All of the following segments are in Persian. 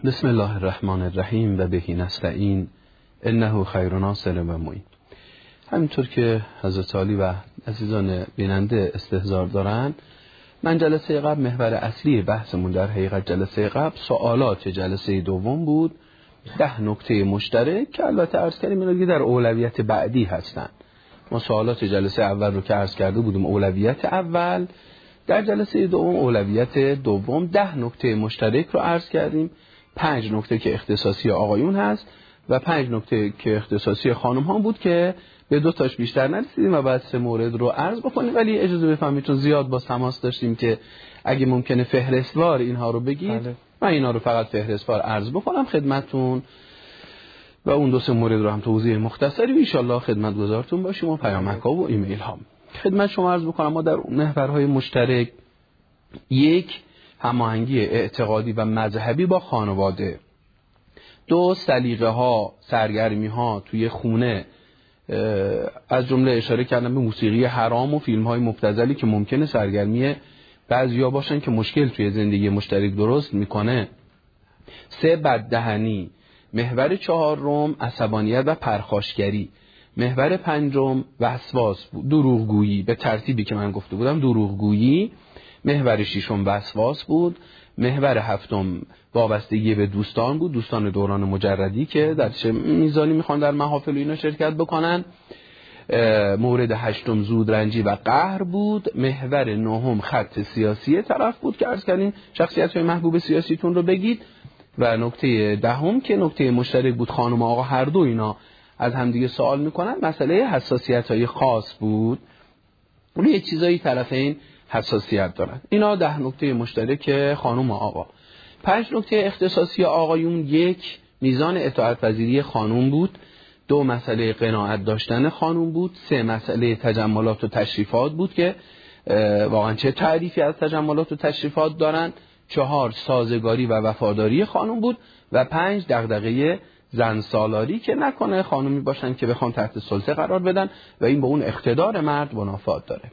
بسم الله الرحمن الرحیم و بهی نستعین انه خیر ناصر و معین. همینطور که حضرت علی و عزیزان بیننده استحضار دارن، من جلسه قبل محور اصلی بحثمون در حقیقت جلسه قبل سوالات جلسه دوم بود، 10 نکته مشترک که البته عرض کردیم اینا در اولویت بعدی هستن. ما سوالات جلسه اول رو که عرض کرده بودیم اولویت اول، در جلسه دوم اولویت دوم 10 نکته مشترک رو عرض کردیم، 5 نکته که اختصاصی آقایون هست و 5 نکته که اختصاصی خانم ها بود که به 2 تاش بیشتر نرسیدیم و بعد 3 مورد رو عرض بکنیم، ولی اجازه بفرمایید چون زیاد با تماس داشتیم که اگه ممکنه فهرستوار اینها رو بگید من اینا رو فقط فهرستوار عرض بکنم خدمتتون و اون 2-3 مورد رو هم توضیح مختصری ان شاء الله خدمتگزارتون باشیم و پیامک‌ها و ایمیل ها خدمت شما عرض بکنم. ما در محورهای مشترک 1 هماهنگی اعتقادی و مذهبی با خانواده، 2 سلیقه ها سرگرمی ها توی خونه، از جمله اشاره کردم به موسیقی حرام و فیلم های مبتذلی که ممکنه سرگرمی بعضیا باشن که مشکل توی زندگی مشترک درست میکنه، 3 بددهنی، محور 4 عصبانیت و پرخاشگری، محور 5 وسواس دروغگویی به ترتیبی که من گفته بودم دروغگویی، محور 6 وسواس بود، محور 7 وابستگی به دوستان بود، دوستان دوران مجردی که در چه میزانی میخوان در محافل اینا شرکت بکنن، مورد 8 زودرنجی و قهر بود، محور 9 خط سیاسی طرف بود که عرض کردیم شخصیت‌های محبوب سیاسیتون رو بگید و نکته 10 که نکته مشترک بود، خانم و آقا هر دو اینا از همدیگه سوال میکنن، مسئله حساسیت‌های خاص بود، روی چیزایی طرفین حساسیت دارن. اینا 10 نکته مشترک خانم و آقا. 5 نکته اختصاصی آقایون: 1 میزان اطاعت پذیری خانم بود، 2 مسئله قناعت داشتن خانم بود، 3 مسئله تجملات و تشریفات بود که واقعا چه تعریفی از تجملات و تشریفات دارن، 4 سازگاری و وفاداری خانم بود و 5 دغدغه زن سالاری که نکنه خانومی باشن که بخوان تحت سلطه قرار بدن و این به اون اقتدار مرد منافات داره.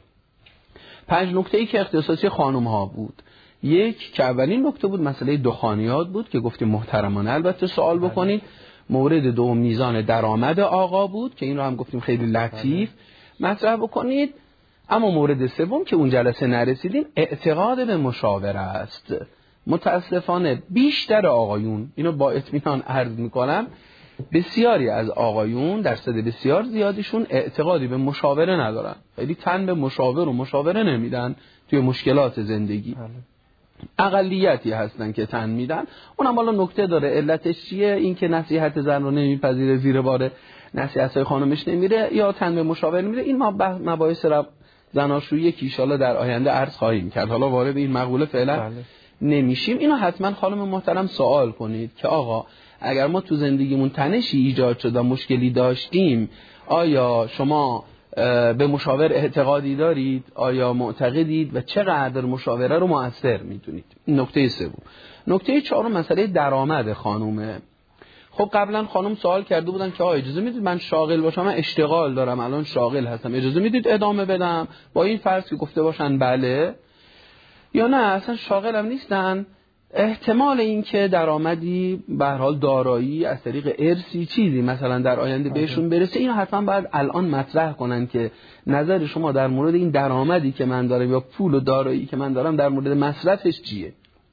5 نکته‌ای که اختصاصی خانم ها بود: 1 که اولین نکته بود مسئله دخانیات بود که گفتیم محترمانه البته سوال بکنید. مورد 2 میزان درآمد آقا بود که این رو هم گفتیم خیلی لطیف مطرح بکنید. اما مورد 3 که اون جلسه نرسیدیم اعتقاد به مشاوره است. متاسفانه بیشتر آقایون، اینو با اطمینان عرض میکنم، بسیاری از آقایون درصد بسیار زیادیشون اعتقادی به مشاوره ندارن، خیلی تن به مشاور و مشاوره نمیدن توی مشکلات زندگی. اقلیتی هستن که تن میدن. اونم حالا نکته داره، علتش چیه؟ این که نصیحت زن رو نمیپذیره، زیر بار نصیحت‌های خانمش نمیره یا تن به مشاور میره. این مباحث زناشویی که ان شاءالله در آینده عرض خواهیم کرد، حالا وارد این مقوله فعلا نمیشیم. اینو حتما خانم محترم سوال کنید که آقا اگر ما تو زندگیمون تنشی ایجاد شد و مشکلی داشتیم، آیا شما به مشاور اعتقادی دارید؟ آیا معتقدید و چقدر مشاوره رو مؤثر میدونید؟ نکته 3. نکته 4 مسئله درآمد خانومه. خب قبلا خانم سوال کرده بودن که آقا اجازه میدید من شاغل باشم، من اشتغال دارم الان شاغل هستم، اجازه میدید ادامه بدم؟ با این فرض که گفته باشن بله یا نه اصلا شاغلم نیستن، احتمال این که درآمدی به هر حال دارایی از طریق ارثی چیزی مثلا در آینده بهشون برسه، اینو حتما باید الان مطرح کنن که نظر شما در مورد این درآمدی که من دارم یا پول و دارایی که من دارم در مورد مصرفش چیه.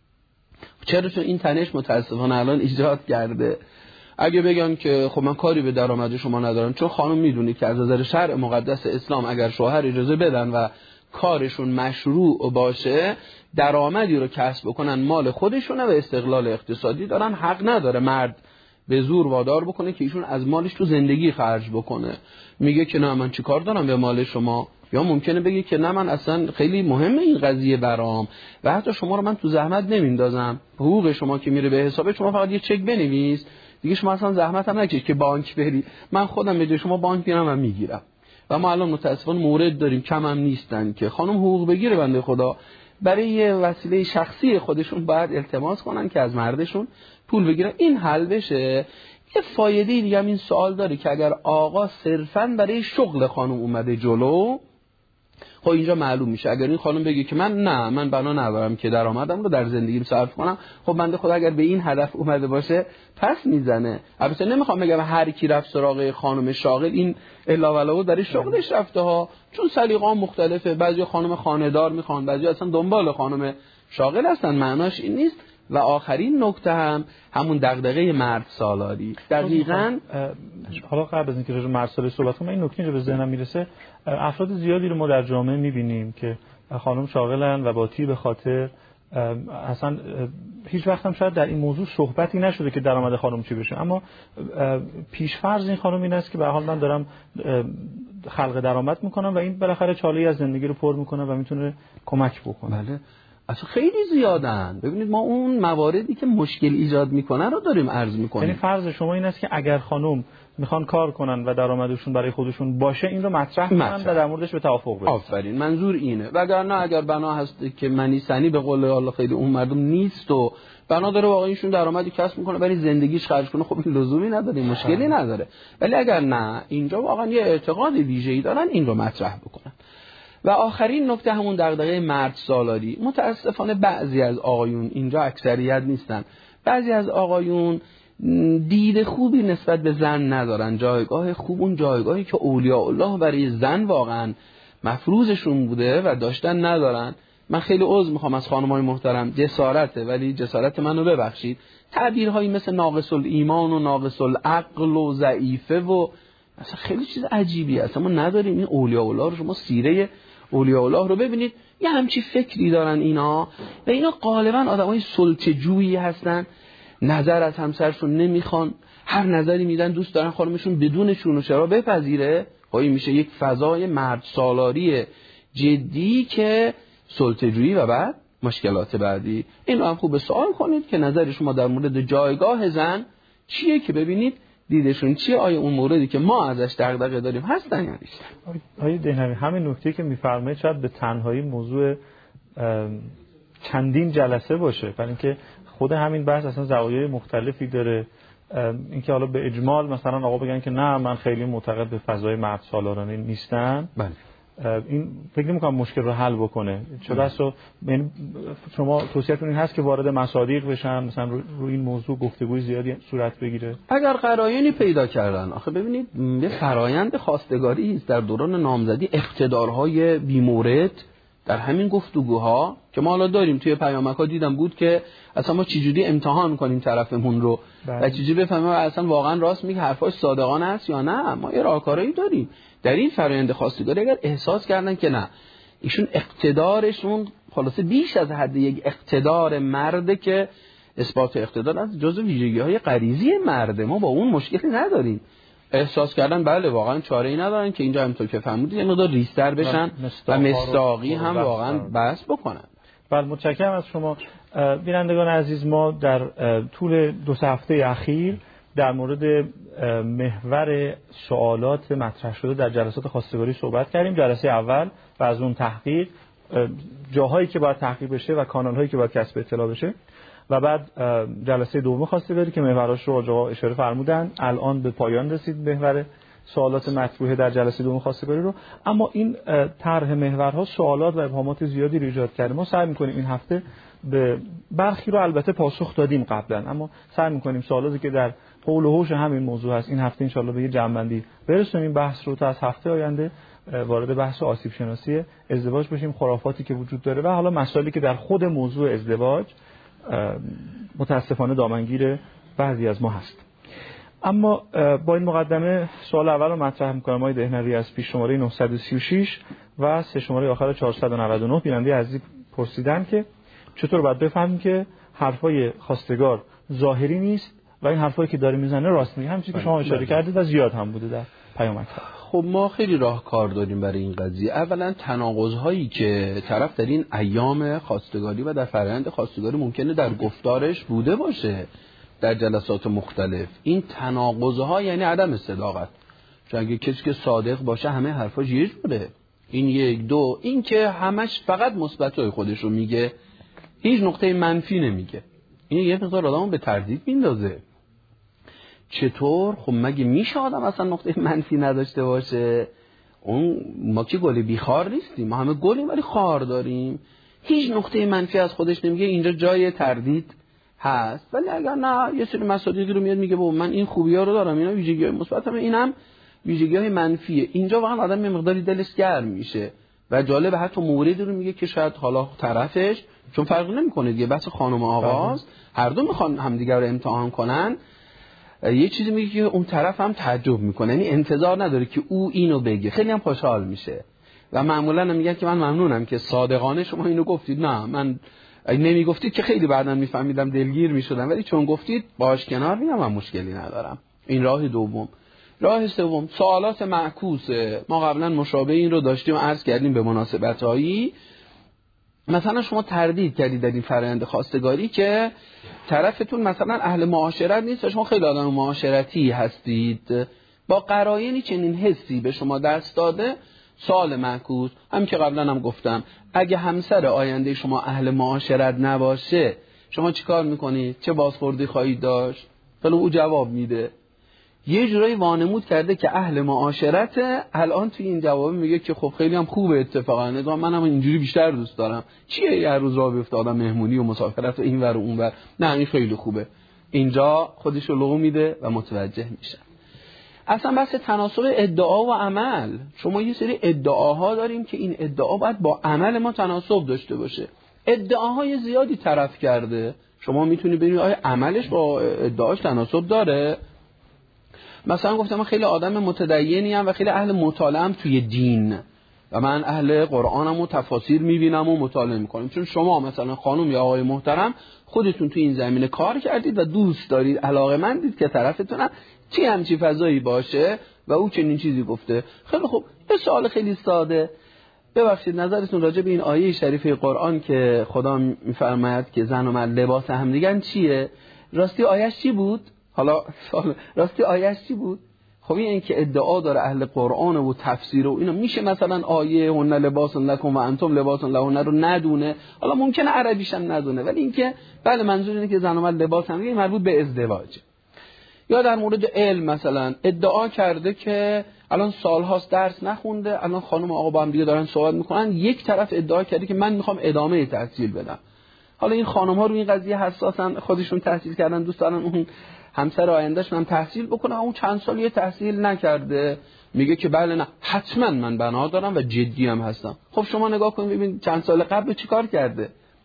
چرا؟ چون این تنش متاسفانه الان ایجاد کرده. اگه بگن که خب من کاری به درآمد شما ندارم، چون خانم میدونید که از نظر شرع مقدس اسلام اگر شوهر اجازه بدن و کارشون مشروع باشه، درآمدی رو کسب بکنن مال خودشونه و استقلال اقتصادی دارن، حق نداره مرد به زور وادار بکنه که ایشون از مالش تو زندگی خرج بکنه. میگه که نه من چی کار دارم به مال شما، یا ممکنه بگه که نه من اصلا خیلی مهمه این قضیه برام و حتی شما رو من تو زحمت نمیندازم، حقوق شما که میره به حساب شما فقط یه چک بنویس دیگه، شما اصلا زحمت هم نکشید که بانک بری، من خودم به جای شما بانک میرم و میگیرم. و ما الان متاسفانه مورد داریم، کم هم نیستن که خانم حقوق بگیره بنده خدا، برای یه وسیله شخصی خودشون باید التماس کنن که از مردشون پول بگیرن، این حل بشه. یه فایده دیگه هم این سوال داره که اگر آقا صرفاً برای شغل خانم اومده جلو، خب اینجا معلوم میشه اگر این خانم بگه که من بنا ندارم که درآمدم رو در زندگیم صرف کنم، خب بنده خدا اگر به این هدف اومده باشه پس میزنه. البته نمیخوام بگم هر کی رفت سراغ خانم شاغل این الا ولا در شغلش رفته ها، چون سلیقه‌ها مختلفه، بعضی خانم خانه‌دار میخوان، بعضی اصلا دنبال خانم شاغل هستن، معناش این نیست. و آخرین نکته همون دغدغه مرد سالاری. دقیقاً حالا قبل از اینکه راجع به مرد سالاری صحبت کنم، این نکته رو به ذهنم میرسه، افراد زیادی رو ما در جامعه میبینیم که خانم شاغلن و با تیر خاطر اصلا هیچ وقت هم شاید در این موضوع صحبتی نشده که درآمد خانم چی بشه، اما پیش‌فرض این خانم این است که به هر حال من دارم خلق درآمد میکنم و این بالاخره چاله‌ای از زندگی رو پر میکنه و میتونه کمک بکنه. بله اصلا خیلی زیادن. ببینید ما اون مواردی که مشکل ایجاد میکنه رو داریم عرض میکنیم. یعنی فرض شما این است که اگر خانم میخوان کار کنن و درآمدشون برای خودشون باشه این رو مطرح کنن و در موردش به توافق برسن. آفرین، منظور اینه. وگرنه اگر بنا هست که منی سنی به قول الله خیلی اون مردم نیست و بنا داره واقعا ایشون درآمدی کسب میکنه برای زندگیش خرج کنه، خب این لزومی نداره، مشکلی نداره. ولی اگر نه اینجا واقعا یه اعتقاد ویژه‌ای دارن این رو مطرح بکنن. و آخرین نکته همون دغدغه مرد سالاری. متاسفانه بعضی از آقایون، اینجا اکثریت نیستن، بعضی از آقایون دید خوبی نسبت به زن ندارن. جایگاه خوب، اون جایگاهی که اولیاء الله برای زن واقعا مفروضشون بوده و داشتن ندارن. من خیلی عذر میخوام از خانمای محترم، جسارته، ولی جسارت منو ببخشید، تعبیرهایی مثل ناقص الایمان و ناقص العقل و ضعیفه و اصلا خیلی چیز عجیبیه. اصلا ما نداریم این اولیاء الله رو. شما سیره اولیاء الله رو ببینید، یه همچی فکری دارن اینا و اینا غالبا آدمای سلطه‌جویی هستن، نظر از همسرشون نمیخوان، هر نظری میدن دوست دارن خانمشون بدون چون و چرا بپذیره. این میشه یک فضای مرد سالاری جدی که سلطه‌جویی و بعد مشکلات بعدی. اینو هم خوب سوال کنید که نظر شما در مورد جایگاه زن چیه، که ببینید دیدشون چیه، آیا اون موردی که ما ازش دغدغه داریم هستن یا نیستن. آیه دهنوی همین نکته که میفرمایید شاید به تنهایی موضوع چندین جلسه باشه، برای اینکه خود همین بحث اصلا زوایای مختلفی داره. اینکه حالا به اجمال مثلا آقا بگن که نه من خیلی معتقد به فضای مرد سالارانه نیستن، بله این فکر نمی‌کنم مشکل رو حل بکنه. چه بسا شما توصیه‌تون این هست که وارد مصادیق بشن، مثلا روی این موضوع گفتگوی زیادی صورت بگیره اگر قرائنی پیدا کردن. آخه ببینید یه فرایند خواستگاری است در دوران نامزدی، اقتدارهای بی‌مورد در همین گفتگوها که ما حالا داریم توی پیامک‌ها دیدم بود که اصلا ما چجوری امتحان کنیم طرفمون رو و چجوری بفهمیم اصلا واقعا راست میگه، حرفاش صادقانه است یا نه. ما یه راهکارایی داریم در این فرآیند خواستگاری. اگر احساس کردن که نه ایشون اقتدارشون خلاصه بیش از حد یک اقتدار مرده که اثبات اقتدار از جزء ویژگی‌های غریزی مرده، ما با اون مشکلی نداریم، احساس کردن بله واقعا چاره‌ای ندارن که اینجا همونطور که فرمودید یه مقدار ریستر بشن و مصداقی هم واقعا بحث بکنن. بله متشکرم از شما. بینندگان عزیز، ما در طول 2 هفته اخیر در مورد محور سوالات مطرح شده در جلسات خواستگاری صحبت کردیم. جلسه اول و از اون تحقیق، جاهایی که باید تحقیق بشه و کانال‌هایی که باید کسب اطلاع بشه، و بعد جلسه دوم خواستگاری که محوراش رو آقا اشاره فرمودن. الان به پایان رسید محور سوالات مطروحه در جلسه دوم خواستگاری رو. اما این طرح محورها سوالات و ابهامات زیادی رو ایجاد کرده. ما سعی می‌کنیم این هفته به برخی رو البته پاسخ دادیم قبلا، اما سعی می‌کنیم سوالاتی که در حول و حوش همین موضوع هست این هفته انشالله به یه جمع‌بندی برسونیم این بحث رو تا از هفته آینده وارد بحث آسیب شناسی ازدواج بشیم، خرافاتی که وجود داره و حالا مسائلی که در خود موضوع ازدواج متاسفانه دامنگیر بعضی از ما هست. اما با این مقدمه سوال اول رو مطرح می‌کنم. آقای دهنوی از پیش شماره 936 و 3 شماره آخر 499 بیننده عزیز پرسیدن که چطور باید بفهمیم که حرفای خواستگار ظاهری نیست و این حرفایی که داره میزنه راست میگه، همچنین که شما اشاره کردید و زیاد هم بوده در پیامک‌ها. خب ما خیلی راهکار داریم برای این قضیه. اولا تناقض‌هایی که طرف در این ایام خواستگاری و در فرآیند خواستگاری ممکنه در گفتارش بوده باشه در جلسات مختلف، این تناقض‌ها یعنی عدم صداقت. چون اگه کسی که صادق باشه همه حرفاش یه جوره. این یک. دو، این که همش فقط مثبتای خودش رو میگه، هیچ نقطه منفی نمیگه. این یه مقدار آدمو به تردید میندازه. چطور؟ خب مگه میشه آدم اصلا نقطه منفی نداشته باشه؟ ما که گل بیخار نیستیم، ما همه گلیم ولی خار داریم. هیچ نقطه منفی از خودش نمیگه، اینجا جای تردید هست. ولی اگر نه یه سری مصادیقی رو میاد میگه بابا من این خوبی‌ها رو دارم، اینا ویژگی‌های مثبتم، اینم ویژگی‌های منفیه، اینجا واقعا آدم یه مقداری دلش گرم میشه. و جالب حتی موردی رو میگه که شاید حالا طرفش، چون فرق نمی‌کنه دیگه، بحث خانم و آقاست، هر دو میخوان همدیگر رو امتحان کنن، یه چیزی میگه که اون طرف هم تعجب میکنه، یعنی انتظار نداره که او اینو بگه، خیلی هم خوشحال میشه. و معمولا هم میگن که من ممنونم که صادقانه شما اینو گفتید، نه من نمیگفتید که خیلی بعداً میفهمیدم دلگیر میشدم، ولی چون گفتید باش کنار میام، من مشکلی ندارم. این راه دوم. راه سوم سوالات معکوسه. ما قبلا مشابه این رو داشتیم، عرض کردیم به مناسبتایی. مثلا شما تردید کردید در این فرآیند خواستگاری که طرفتون مثلا اهل معاشرت نیست، شما خیلی آدم معاشرتی هستید، با قرائنی چنین حسی به شما دست داده، سوال معکوس. هم که قبلا هم گفتم اگه همسر آینده شما اهل معاشرت نباشه شما چیکار میکنید؟ چه بازخوردی خواهید داشت؟ ولی او جواب میده، یه جورایی وانمود کرده که اهل معاشرته. الان توی این جواب میگه که خب خیلی هم خوبه، اتفاقا منم اینجوری بیشتر دوست دارم. چیه هر روز راه بیفته آدم مهمونی و مسافرت و این ور و اون ور؟ نه این خیلی خوبه. اینجا خودش رو لغو میده و متوجه میشه. اصلا بحث تناسب ادعا و عمل، شما یه سری ادعاها داریم که این ادعا باید با عمل ما تناسب داشته باشه. ادعاهای زیادی طرف کرده، شما میتونی ببینید آیا عملش با ادعاش تناسب داره. مثلا گفتم من خیلی آدم متدینی ام و خیلی اهل مطالعه ام توی دین و من اهل قرآنم و تفاسیر میبینم و مطالعه میکنم. چون شما مثلا خانم یا آقای محترم خودتون توی این زمینه کار کردید و دوست دارید، علاقه‌مندید که طرفتون چی همچی فضایی باشه و او چنین چیزی گفته. خیلی خوب، یه سوال خیلی ساده، ببخشید نظرتون راجع به این آیه شریفه قرآن که خدا میفرماید که زن و مرد لباس همدیگن چیه؟ راستی آیه‌اش چی بود؟ حالا راستی آیه‌اش چی بود؟ خب این که ادعا داره اهل قرآن و تفسیر و اینا، میشه مثلا آیه هن لباس لکم و انتم لباس لهن رو ندونه؟ حالا ممکنه عربیش هم ندونه، ولی اینکه بله منظور اینه که زن و مرد لباس هم مربوط به ازدواج. یا در مورد علم مثلا ادعا کرده که الان سالهاست درس نخونده، الان خانم و آقا با هم دیگه دارن صحبت میکنن، یک طرف ادعا کرده که من میخوام ادامه تحصیل بدم. حالا این خانم ها رو این قضیه حساسن، خودشون تحصیل کردن، دوست دارن اون همسر آیندهشون هم تحصیل بکنه، اون چند سالی تحصیل نکرده، میگه که بله نه حتما من بنا دارم و جدی هم هستم. خب شما نگاه کنید ببین چند سال قبل چیکار کرده.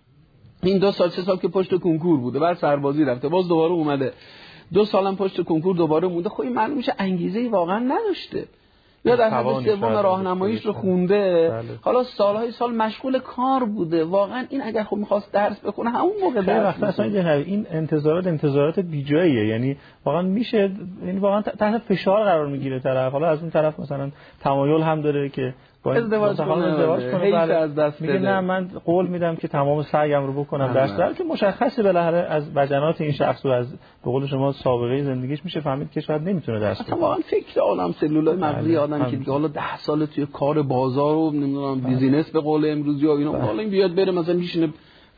این 2 سال 3 سال که پشت کنکور بوده، بعد سربازی رفته، باز دوباره اومده، 2 سالم پشت کنکور دوباره مونده. خب این معلوم میشه انگیزه‌ای واقعا نداشته. یا در حد سوم راهنماییش رو خونده، حالا سالهای سال مشغول کار بوده. واقعا این اگر خب می‌خواست درس بخونه همون موقع درس اصلا این انتظارات بیجاییه. یعنی واقعا میشه، یعنی واقعا تحت فشار قرار میگیره طرف. حالا از اون طرف مثلا تمایل هم داره که ازدواج کنه، از دست میگه نه من قول میدم که تمام سعیم رو بکنم درس که مشخصه بالاخره از وجنات این شخص و از به قول شما سابقه زندگیش میشه فهمید که شاید نمیتونه درس بخونه. واقعا فکر آدم سلولای مغزی آدم که دیگه حالا 10 سال توی کار بازار و نمیدونم بیزینس به قول امروزی یا اینا، حالا این بیاد بره مثلا میشینه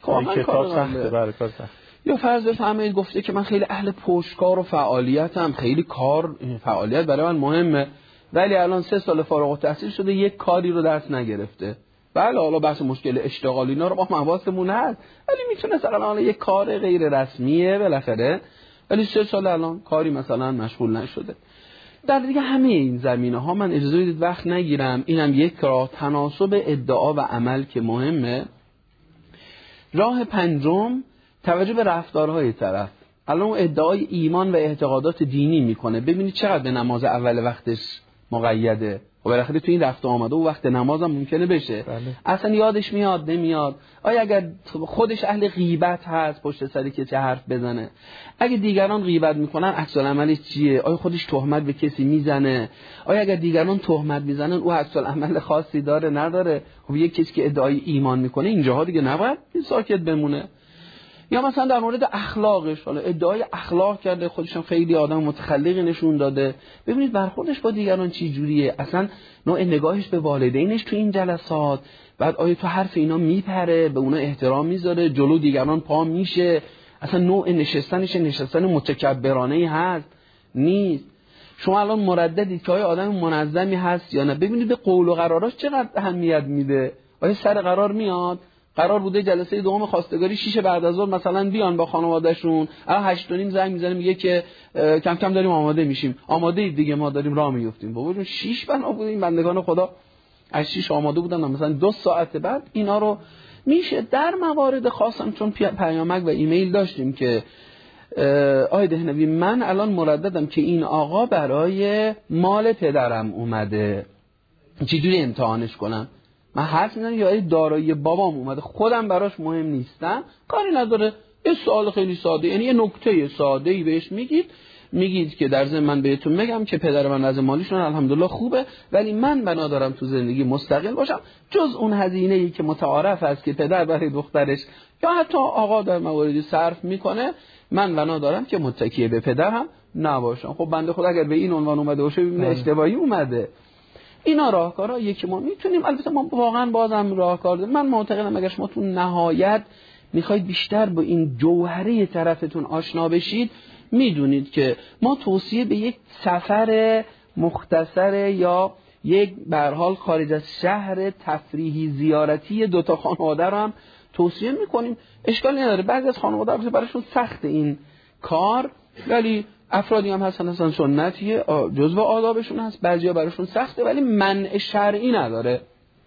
کار سخته. بله کار سخته. یا فرض بفرمایید گفته که من خیلی اهل پشتکار و فعالیتم، خیلی کار فعالیت برای من مهمه، ولی الان 3 سال فارغ التحصیل شده یک کاری رو درس نگرفته. بله حالا بحث مشکل اشتغالی اینا رو با حواسمون هست، ولی میتونه مثلا یک کار غیر رسمیه بالاخره، ولی 3 سال الان کاری مثلا مشغول نشده. در دیگه همه این زمینه‌ها من اجازه بدید وقت نگیرم، اینم یک راه تناسب ادعا و عمل که مهمه. راه پنجم توجه به رفتارهای طرف. الان ادعای ایمان و اعتقادات دینی میکنه، ببینید چقدر به نماز اول وقتش مقیده و بالاخره تو این رفت آمده و وقت نماز هم ممکنه بشه. بله. اصلا یادش میاد نمیاد، آیا اگر خودش اهل غیبت هست پشت سری کسی حرف بزنه، اگه دیگران غیبت میکنن عکس العملش چیه، آیا خودش تهمت به کسی میزنه، آیا اگر دیگران تهمت میزنن او عکس العمل خاصی داره نداره. خب یک کسی که ادعای ایمان میکنه اینجاها دیگه نباید ساکت بمونه. یا مثلا در مورد اخلاقش، حالا ادعای اخلاق کرده، خودشم خیلی آدم متخلقی نشون داده، ببینید برخوردش با دیگران چی جوریه، اصلا نوع نگاهش به والدینش تو این جلسات، بعد آیا تو حرف اینا میپره، به اونا احترام میذاره، جلو دیگران پا میشه، اصلا نوع نشستن متکبرانه هست نیست. شما الان مرددید که آیا آدم منظمی هست یا نه. ببینید به قول و قراراش چقدر اهمیت میده. آیا سر قرار میاد؟ قرار بوده جلسه دوم خواستگاری 6 بعد از ظهر مثلا بیان با خانواده‌شون، الان 8:30 زنگ میزنه میگه که کم کم داریم آماده میشیم. آماده اید دیگه، ما داریم راه میافتیم. بابا 6 بنا بود این بندگان خدا از 6 آماده بودن، مثلا 2 ساعت بعد اینا رو میشه در موارد خاصم، چون پیامک و ایمیل داشتیم که آقای دهنوی من الان مرددم که این آقا برای مال پدرم اومده، چجوری امتحانش کنم؟ من حرف میزنم یا دارایی بابام اومده، خودم براش مهم نیستم، کاری نداره. یه سوال خیلی ساده، یعنی یه نکته ساده‌ای بهش میگید که در ضمن من بهتون میگم که پدر من از مالیشون الحمدلله خوبه، ولی من بنا دارم تو زندگی مستقل باشم، جز اون هزینه‌ای که متعارف است که پدر برای دخترش یا حتی آقا در مواردی صرف میکنه، من بنا دارم که متکی به پدرم نباشم. خب بنده خدا اگر به این عنوان اومده باشه ببینه اشتباهی اومده. اینا راهکارهایی که ما میتونیم، البته ما واقعا بازم راهکار داریم. من معتقدم اگر شما تو نهایت میخواید بیشتر با این جوهره طرفتون آشنا بشید، میدونید که ما توصیه به یک سفر مختصر یا یک به هر حال خارج از شهر تفریحی زیارتی 2 تا خانواده رو هم توصیه میکنیم. اشکالی نداره، بعضی از خانواده براشون سخت این کار، ولی افرادی هم هستن سنتیه، جزو آدابشون هست، بعضیا براشون سخته ولی منع شرعی نداره.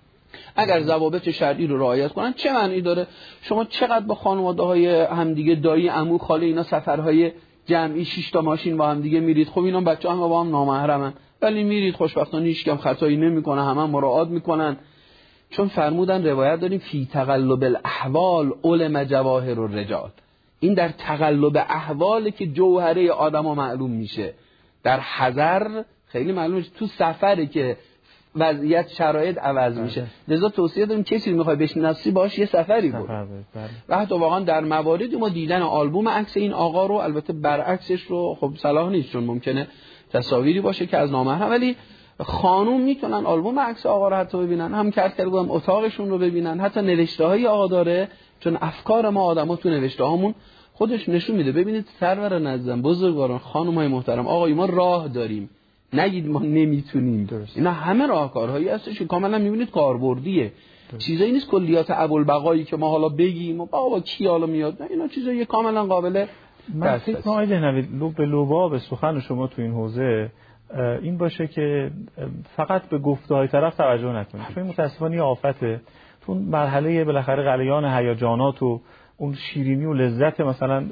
اگر ضوابط شرعی رو رعایت کنن چه معنی داره؟ شما چقدر با خانواده‌های همدیگه، دایی، عمو، خاله، اینا سفرهای جمعی 6 تا ماشین با هم دیگه میرید، خب اینا بچه‌ها با هم نامحرمن ولی میرید، خوشبختانه هیچ کم خطایی نمیکنه، همه مراعات میکنن، چون فرمودن روایت داریم فی تقلب الاحوال علم جواهر الرجال. این در تقلب احواله که جوهره آدمو معلوم میشه. در حضر خیلی معلوم میشه، تو سفره که وضعیت شرایط عوض میشه. لذا توصیه داریم کسی میخوای بشناسی باش یه سفری بود. و حتی واقعا در مواردی ما دیدن آلبوم عکس این آقا رو، البته برعکسش رو خب صلاح نیست چون ممکنه تصاویری باشه که از نامحرم، ولی خانوم میتونن آلبوم عکس آقا رو حتی ببینن، هم کرده بودم اتاقشون رو ببینن، حتی نوشته های آقا داره، چون افکار ما آدما تو نوشته هامون خودش نشون میده. ببینید سرور نظم، بزرگواران، خانم‌های محترم، آقای ما راه داریم، نگید ما نمیتونیم. اینا همه راهکارهایی هستش که کاملا میبینید کاربردیه. چیزایی نیست کلیات ابوالبقایی که ما حالا بگیم و بابا کی حالا میاد، نه، اینا چیزایی کاملا قابل من فکر می‌کنم آقای دهنوی لب سخن شما تو این حوزه این باشه که فقط به گفته‌های طرف توجه نکنید، چون متأسفانه یه آفته. تو مرحله بالاخره غلیان هیجانات و اون شیرینی و لذت مثلا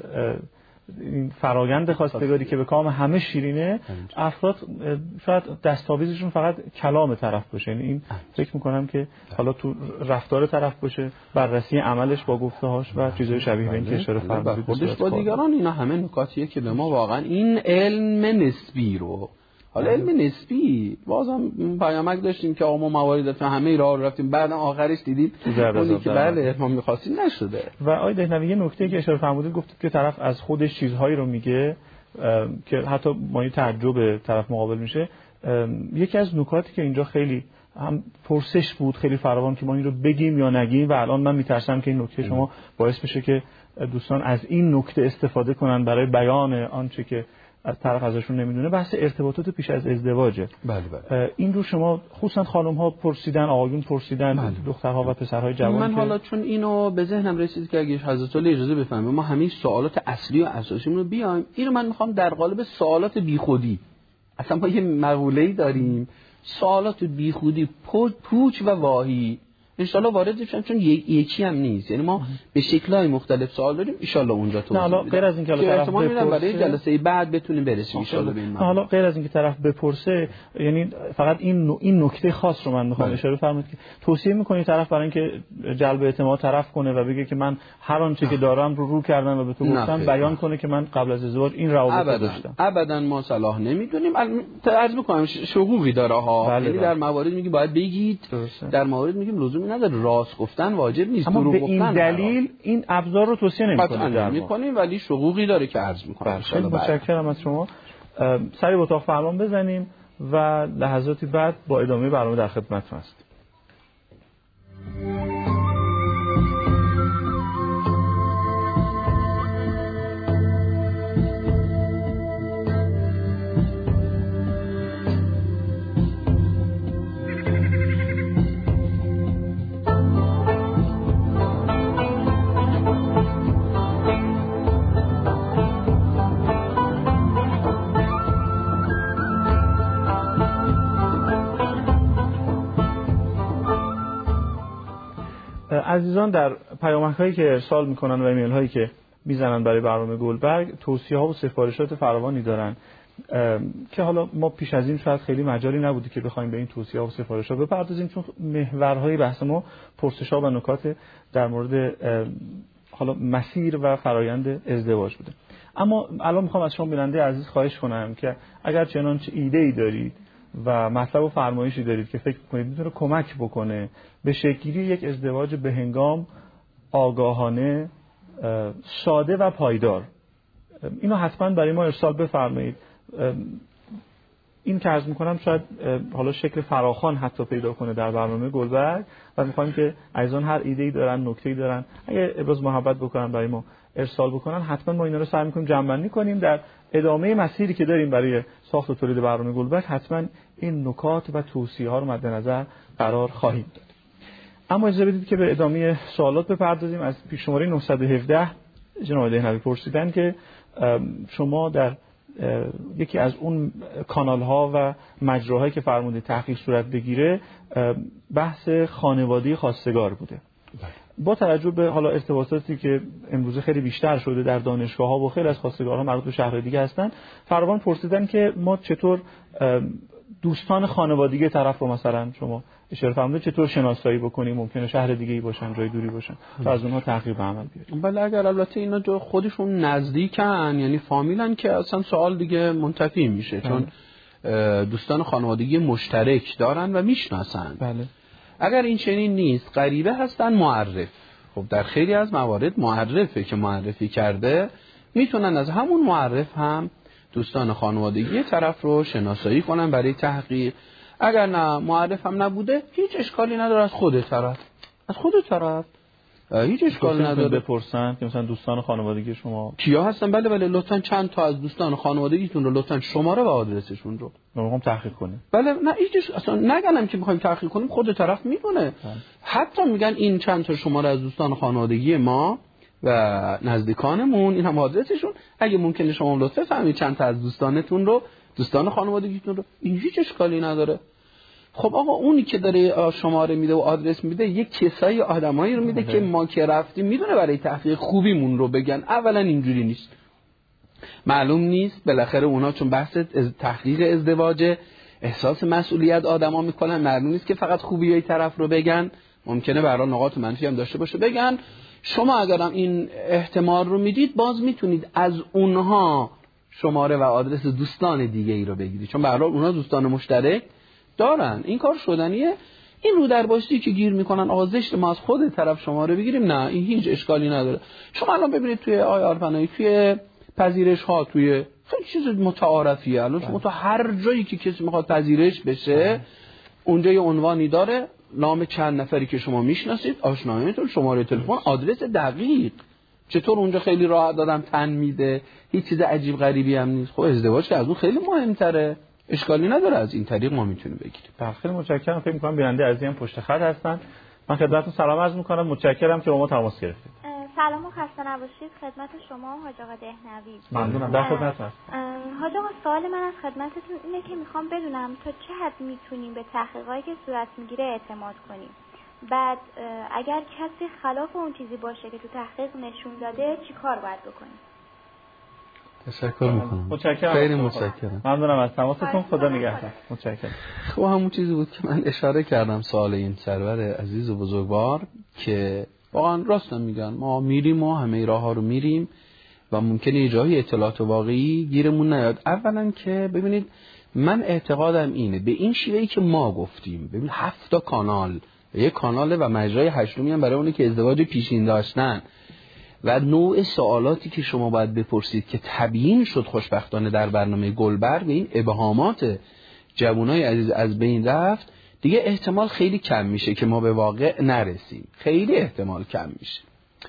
این فرایند خواستگاری که به کام همه شیرینه، افراد شاید دستاویزشون فقط کلام طرف باشه. یعنی این فکر میکنم که حالا تو رفتار طرف باشه، بررسی عملش با گفته‌هاش و چیزای شبیه به این که اشاره فرمودید خودش با دیگران. اینا همه نکاتیه که به ما واقعا این علم نسبی رو، حالا علم نسبی بازم پیامک داشتیم که آقا ما مواردتون همه راه رفتیم، بعدم آخرش دیدیم اونی که بله ما می‌خواستیم نشده. و آقای دهنوی یه نکته که اشاره فرمودید، گفتید که طرف از خودش چیزهایی رو میگه که حتی مایه تعجب طرف مقابل میشه. یکی از نکاتی که اینجا خیلی هم پرسش بود خیلی فراوان که ما این رو بگیم یا نگیم، و الان من میترسم که این نکته شما باعث بشه که دوستان از این نکته استفاده کنن برای بیان آنچه که از طرف ازشون نمیدونه. بحث ارتباطات پیش از ازدواجه. بله. این رو شما خصوصا خانم ها پرسیدن، آقایون پرسیدن، دخترها و پسرهای جوان. من حالا چون اینو به ذهنم رسید که اگه حضرت علی اجازه بفهمه ما همین سوالات اصلی و اساسیمون رو بیایم، اینو من میخوام در قالب سوالات بیخودی، اصلا ما یه مقوله‌ای داریم سوالات بیخودی پوچ و واهی ان شاءالله وارد بشن، چون یکی هم نیست. یعنی ما به شکل‌های مختلف سوال داریم، ان شاءالله اونجا تو حالا غیر از اینکه طرف بپرسه برای جلسه بعد بتونیم برسیم ان شاءالله به این موضوع. حالا غیر از اینکه طرف بپرسه، یعنی فقط این نکته خاص رو من می‌خوام اشاره فرمایید که توصیه می‌کنی طرف برای اینکه جلب اعتماد طرف کنه و بگه که من هر آنچه که دارم رو کردم و به تو گفتم، بیان کنه که من قبل از ازدواج این روابط داشتم. ابداً ما صلاح نمی‌دونیم. عرض می‌کنم شغوقی داره ها، یعنی در موارد میگیم باید بگید، در موارد میگیم لزومی نداره، راست گفتن واجب نیست، اما به این دلیل این ابزار رو توصیه نمی‌کنیم ولی شغوقی داره که عرض می‌کنم. خیلی متشکرم از شما. سری به اتاق فرمان بزنیم و لحظاتی بعد با ادامه برنامه در خدمتتون هستیم. عزیزان در پیامک‌هایی که ارسال میکنن و ایمیل هایی که میزنن برای برنامه گلبرگ توصیه‌ها و سفارشات فراوانی دارن که حالا ما پیش از این شاید خیلی مجالی نبوده که بخوایم به این توصیه‌ها و سفارشات بپردازیم، چون محورهای بحث ما پرسش‌ها و نکات در مورد حالا مسیر و فرایند ازدواج بوده. اما الان میخوام از شما بیننده عزیز خواهش کنم که اگر چنانچه ایده‌ای دارید و مطلب و فرمایشی دارید که فکر کنید میتونه کمک بکنه به شکل‌گیری یک ازدواج بهنگام، آگاهانه، ساده و پایدار، اینو حتما برای ما ارسال بفرمایید. این که عرض میکنم شاید حالا شکل فراخوان حتی پیدا کنه در برنامه گلبرگ و میخوایم که عزیزان هر ایده‌ای دارن، نکته‌ای دارن، اگه ابراز محبت بکنن برای ما ارسال بکنن، حتما ما اینا رو سعی میکنیم جمع‌بندی کنیم در ادامه مسیری که داریم برای ساخت و تولید برنامه گلبرگ. حتما این نکات و توصیه‌ها رو مد نظر قرار خواهیم داد. اما اجازه بدید که به ادامه سوالات بپردازیم. از پیش شماره 917 جناب دهنوی پرسیدن که شما در یکی از اون کانال ها و مجراهایی که فرمودید تحقیق صورت بگیره بحث خانواده خواستگار بوده. با توجه به حالا ارتباطاتی که امروزه خیلی بیشتر شده در دانشگاه‌ها و خیلی از خواستگارها مربوط به شهرهای دیگه هستن، فراوان پرسیدن که ما چطور دوستان خانوادگی طرف رو مثلا شما اشاره فرمودید چطور شناسایی بکنیم، ممکنه شهر دیگه‌ای باشن، جای دوری باشن، تا از اونها تحقیق به عمل بیاریم. بله اگر البته اینا جو خودشون نزدیکن یعنی فامیلن که اصلا سوال دیگه منتفی میشه، چون دوستان خانوادگی مشترک دارن و میشناسن. بله. اگر این چنین نیست، غریبه هستن، معرف. خب در خیلی از موارد معرفه که معرفی کرده، میتونن از همون معرف هم دوستان خانوادگی طرف رو شناسایی کنن برای تحقیق. اگر نه معرف هم نبوده هیچ اشکالی نداره، از خود طرف هیچ اشکال نداره بپرسن که مثلا دوستان خانوادگی شما کیا هستن. بله لطفاً چند تا از دوستان خانوادگیتون رو لطفاً شماره و آدرسشون رو میخوام تحقیق کنیم. بله نه هیچ اصلا نگنم که میخوایم تحقیق کنیم، خود طرف میدونه. حتی میگن این چند تا شماره از دوستان خانوادگی ما و نزدیکانمون، این هم آدرسشون، اگه ممکنه شما لطفاً فهمید چند تا از دوستانتون رو، دوستان خانوادگیتون رو، این هیچ اشکالی نداره. خب آقا اونی که داره شماره میده و آدرس میده یک کسایی آدمایی رو میده که ما که رفتیم میدونه برای تحقیق خوبیمون رو بگن. اولا اینجوری نیست، معلوم نیست، بالاخره اونا چون بحث تحقیق ازدواج احساس مسئولیت آدما میکنن، معلوم نیست که فقط خوبیای طرف رو بگن، ممکنه برای نقاط منفی هم داشته باشه بگن. شما اگرم این احتمال رو میدید باز میتونید از اونها شماره و آدرس دوستان دیگه ای رو بگیرید، چون به هر حال اونها دوستان مشترک دارن، این کار شدنیه. این رو در باشی که گیر میکنن آقا زشت ما از خود طرف شماره بگیریم، نه این هیچ اشکالی نداره. شما الان ببینید توی آرپنایی توی پذیرش ها توی خیلی چیز متعارفیه، الان شما تو هر جایی که کسی میخواد پذیرش بشه اونجا یه عنوانی داره، نام چند نفری که شما میشناسید، آشناییتون، شماره تلفن، آدرس دقیق. چطور اونجا خیلی راحت دادم تن میده، هیچ چیز عجیب غریبی هم نیست. خب ازدواج که از اون خیلی مهمتره، اشکالی نداره، از این طریق ما میتونیم بگیریم. خیلی متشکرم. فکر می‌کنم بیننده عزیزی هم پشت خط هستن. من خدمتتون سلام عرض می‌کنم، متشکرم که با ما تماس گرفتید. سلام و خسته نباشید خدمت شما حاج آقا دهنوی. ممنونم. در خدمت هستم. حاج آقا سوال من از خدمتتون اینه که می‌خوام بدونم تا چه حد میتونیم به تحقیقاتی که صورت میگیره اعتماد کنیم. بعد اگر کسی خلاف اون چیزی باشه که تو تحقیق نشون داده چیکار باید بکنیم؟ تشکر میکنم. متشکرم. خیلی متشکرم. ممنونم از تماستون. خدا نگهدار. متشکرم. خب همون چیزی بود که من اشاره کردم سوال این سرور عزیز و بزرگوار، که واقعا راست میگن، ما میریم و همه راه ها رو میریم و ممکنه یه جایی اطلاعات واقعی گیرمون نیاد. اولا که ببینید من اعتقادم اینه به این شیوهی که ما گفتیم، ببین 7 کانال، یک کانال و مجرای هشتمی هم برای اونی که ازدواج پیشین داشتن و نوع سوالاتی که شما باید بپرسید که تبیین شد خوشبختانه در برنامه گلبرگ، به این ابهامات جوانای عزیز از بین رفت، دیگه احتمال خیلی کم میشه که ما به واقع نرسیم، خیلی احتمال کم میشه.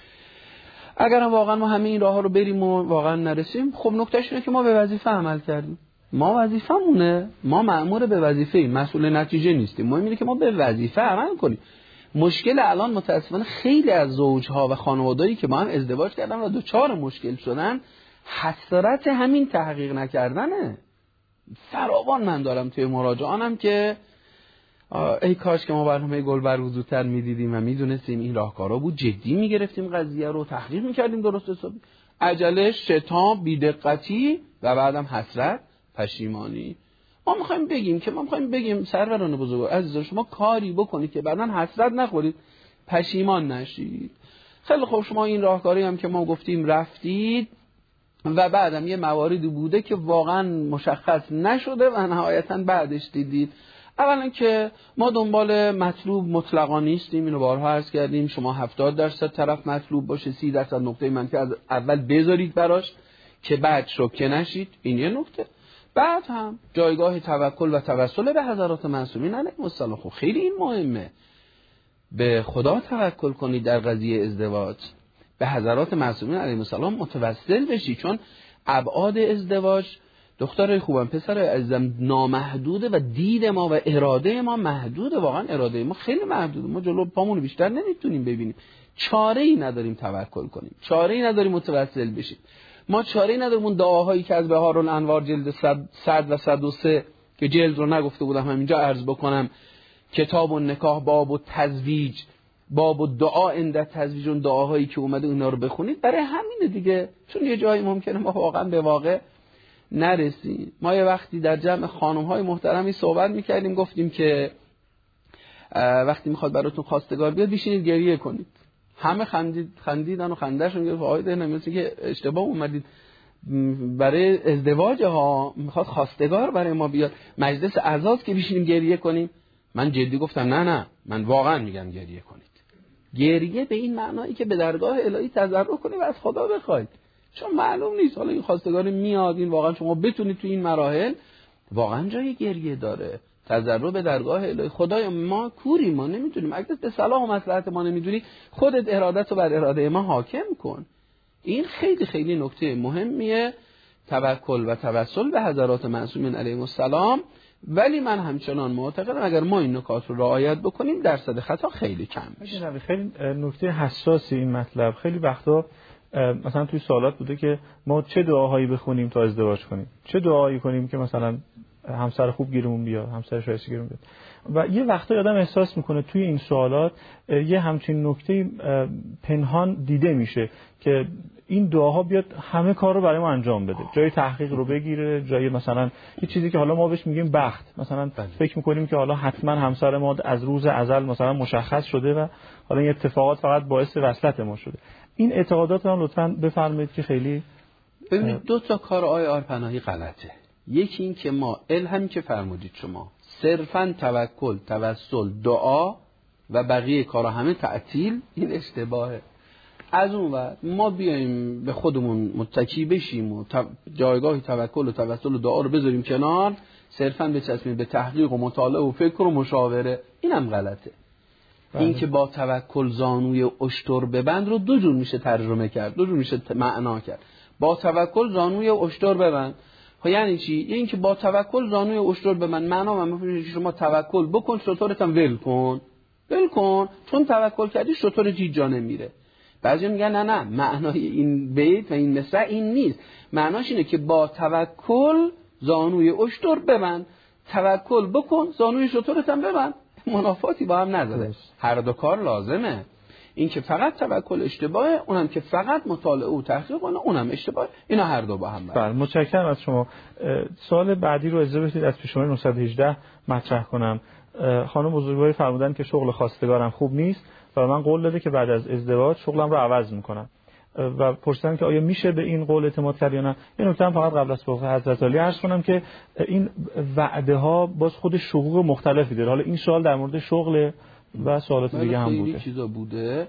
اگر هم واقعا ما همه این راه ها رو بریم و واقعا نرسیم، خب نکتهش اینه که ما به وظیفه عمل کردیم، ما وظیفمونه، ما مأمور به وظیفه ایم، مسئول نتیجه نیستیم. مهم اینه که ما به وظیفه عمل کنیم. مشکل الان متاسفانه خیلی از زوجها و خانوادهایی که با هم ازدواج کردن و دوچار مشکل شدن حسرت همین تحقیق نکردنه. فراوان من دارم توی مراجعانم که ای کاش که ما برنامه گلبرگ زودتر میدیدیم و میدونستیم این راهکارا بود، جدی میگرفتیم قضیه رو، تحقیق میکردیم درست حسابی. عجله، شتاب، بی‌دقتی و بعدم حسرت، پشیمانی. ما میخوایم بگیم سروران بزرگوار عزیزان، شما کاری بکنید که بعداً حسرت نخورید، پشیمان نشید. خیلی خوب، شما این راهکاری هم که ما گفتیم رفتید و بعدم یه مواردی بوده که واقعا مشخص نشده و نهایتاً بعدش دیدید. اولا که ما دنبال مطلوب مطلقا نیستیم، اینو بارها عرض کردیم. شما 70% طرف مطلوب باشه، 30% نقطه منفی از اول بذارید براش که بعد شوکه نشید. این یه نکته. بعد هم جایگاه توکل و توسل به حضرات معصومین علیهم السلام. خب خیلی این مهمه، به خدا توکل کنید در قضیه ازدواج، به حضرات معصومین علیهم السلام متوسل بشید، چون ابعاد ازدواج دختر خوبم پسر عزیزم نامحدوده و دید ما و اراده ما محدوده. واقعا اراده ما خیلی محدوده، ما جلو پامون بیشتر نمیتونیم ببینیم. چاره‌ای نداریم توکل کنیم، چاره‌ای نداریم متوسل بشیم. ما چاره‌ای نداریم اون دعاهایی که از بهارالانوار جلد 100 و 103 که جلد رو نگفته بودم همینجا عرض بکنم، کتاب النکاح باب التزویج، باب الدعا عند تزویج، اون دعاهایی که اومده اونا رو بخونید. برای همینه دیگه، چون یه جایی ممکنه ما واقعا به واقع نرسیم. ما یه وقتی در جمع خانم‌های محترمی صحبت می‌کردیم، گفتیم که وقتی میخواد براتون خواستگار بیاد بشینید گریه کنید. همه خندیدن و خنده‌شون گرفت. آقای ده نمی‌دونی که اشتباه اومدید، برای ازدواج ها میخواد خواستگار برای ما بیاد، مجلس عزاست که بشینیم گریه کنیم. من جدی گفتم نه من واقعا میگم گریه کنید. گریه به این معنایی که به درگاه الهی تضرع کنید و از خدا بخواید، چون معلوم نیست حالا این خواستگار میاد، این واقعا شما بتونید تو این مراحل، واقعا جای گریه داره. تضرع به درگاه الهی، خدای ما کوری، ما نمیتونیم، اگه به صلاح و مصلحت ما نمیدونی خودت ارادت رو بر اراده ما حاکم کن. این خیلی خیلی نکته مهمیه، توکل و توسل به حضرات معصومین علیهم السلام. ولی من همچنان معتقدم اگر ما این نکات رو رعایت بکنیم درصد خطا خیلی کم میشه. خیلی نکته حساسی این مطلب. خیلی وقتا مثلا توی سوالات بوده که ما چه دعاهایی بخونیم تا ازدواج کنیم، چه دعایی کنیم که مثلا همسر خوب گیرمون بیاد، همسر شایسته گیرمون بیاد. و یه وقتا آدم احساس میکنه توی این سوالات یه همچین نکته پنهان دیده میشه که این دعاها بیاد همه کار رو برای ما انجام بده، جای تحقیق رو بگیره، جای مثلا یه چیزی که حالا ما بهش میگیم بخت، مثلا فکر میکنیم که حالا حتما همسر ما از روز ازل مثلا مشخص شده و حالا این اتفاقات فقط باعث وصلت ما شده. این اعتقادات رو لطفاً بفرمایید که خیلی ببینید دو تا کار آقای آرپناهی غلطه. یکی این که ما همین که فرمودید شما صرفاً توکل، توسل، دعا و بقیه کارا همه تعطیل، این اشتباهه. از اون وقت ما بیایم به خودمون متکی بشیم و جایگاه توکل و توسل و دعا رو بذاریم کنار، صرفاً بچسبیم به تحقیق و مطالعه و فکر و مشاوره، اینم غلطه. این که با توکل زانوی اشتر ببند رو دو جور میشه ترجمه کرد، دو جور میشه معنا کرد. با توکل زانوی اشتر ببند یعنی چی؟ این که با توکل زانوی اشتر ببند، معنا من شما توکل بکن، شطورت هم ول کن، چون توکل کردی شطور جی جا نمیره. بعضی میگن نه معنای این بیت و این مصرع این نیست، معناش اینه که با توکل زانوی اشتر ببند، توکل بکن زانوی شطورت هم ببند، منافاتی با هم نداره، هر دو کار لازمه. این که فقط توکل اشتباهه، اونم که فقط مطالعه و تحقیق کنه اونم اشتباهه، اینا هر دو با هم. بله متشکرم از شما. سوال بعدی رو اجازه بدید از پیشنهاد 918 مطرح کنم. خانم بزرگواری فرمودن که شغل خواستگارم خوب نیست و من قول داده که بعد از ازدواج شغلم رو عوض میکنم و پرسیدن که آیا میشه به این قول اعتماد کرد یا نه. این نکته هم فقط قبل از صحبت حضرت علی عرض کنم که این وعده ها باز خود حقوق مختلفی داره. حالا این سوال در مورد شغل و سوالات دیگه هم بوده. چیزا بوده.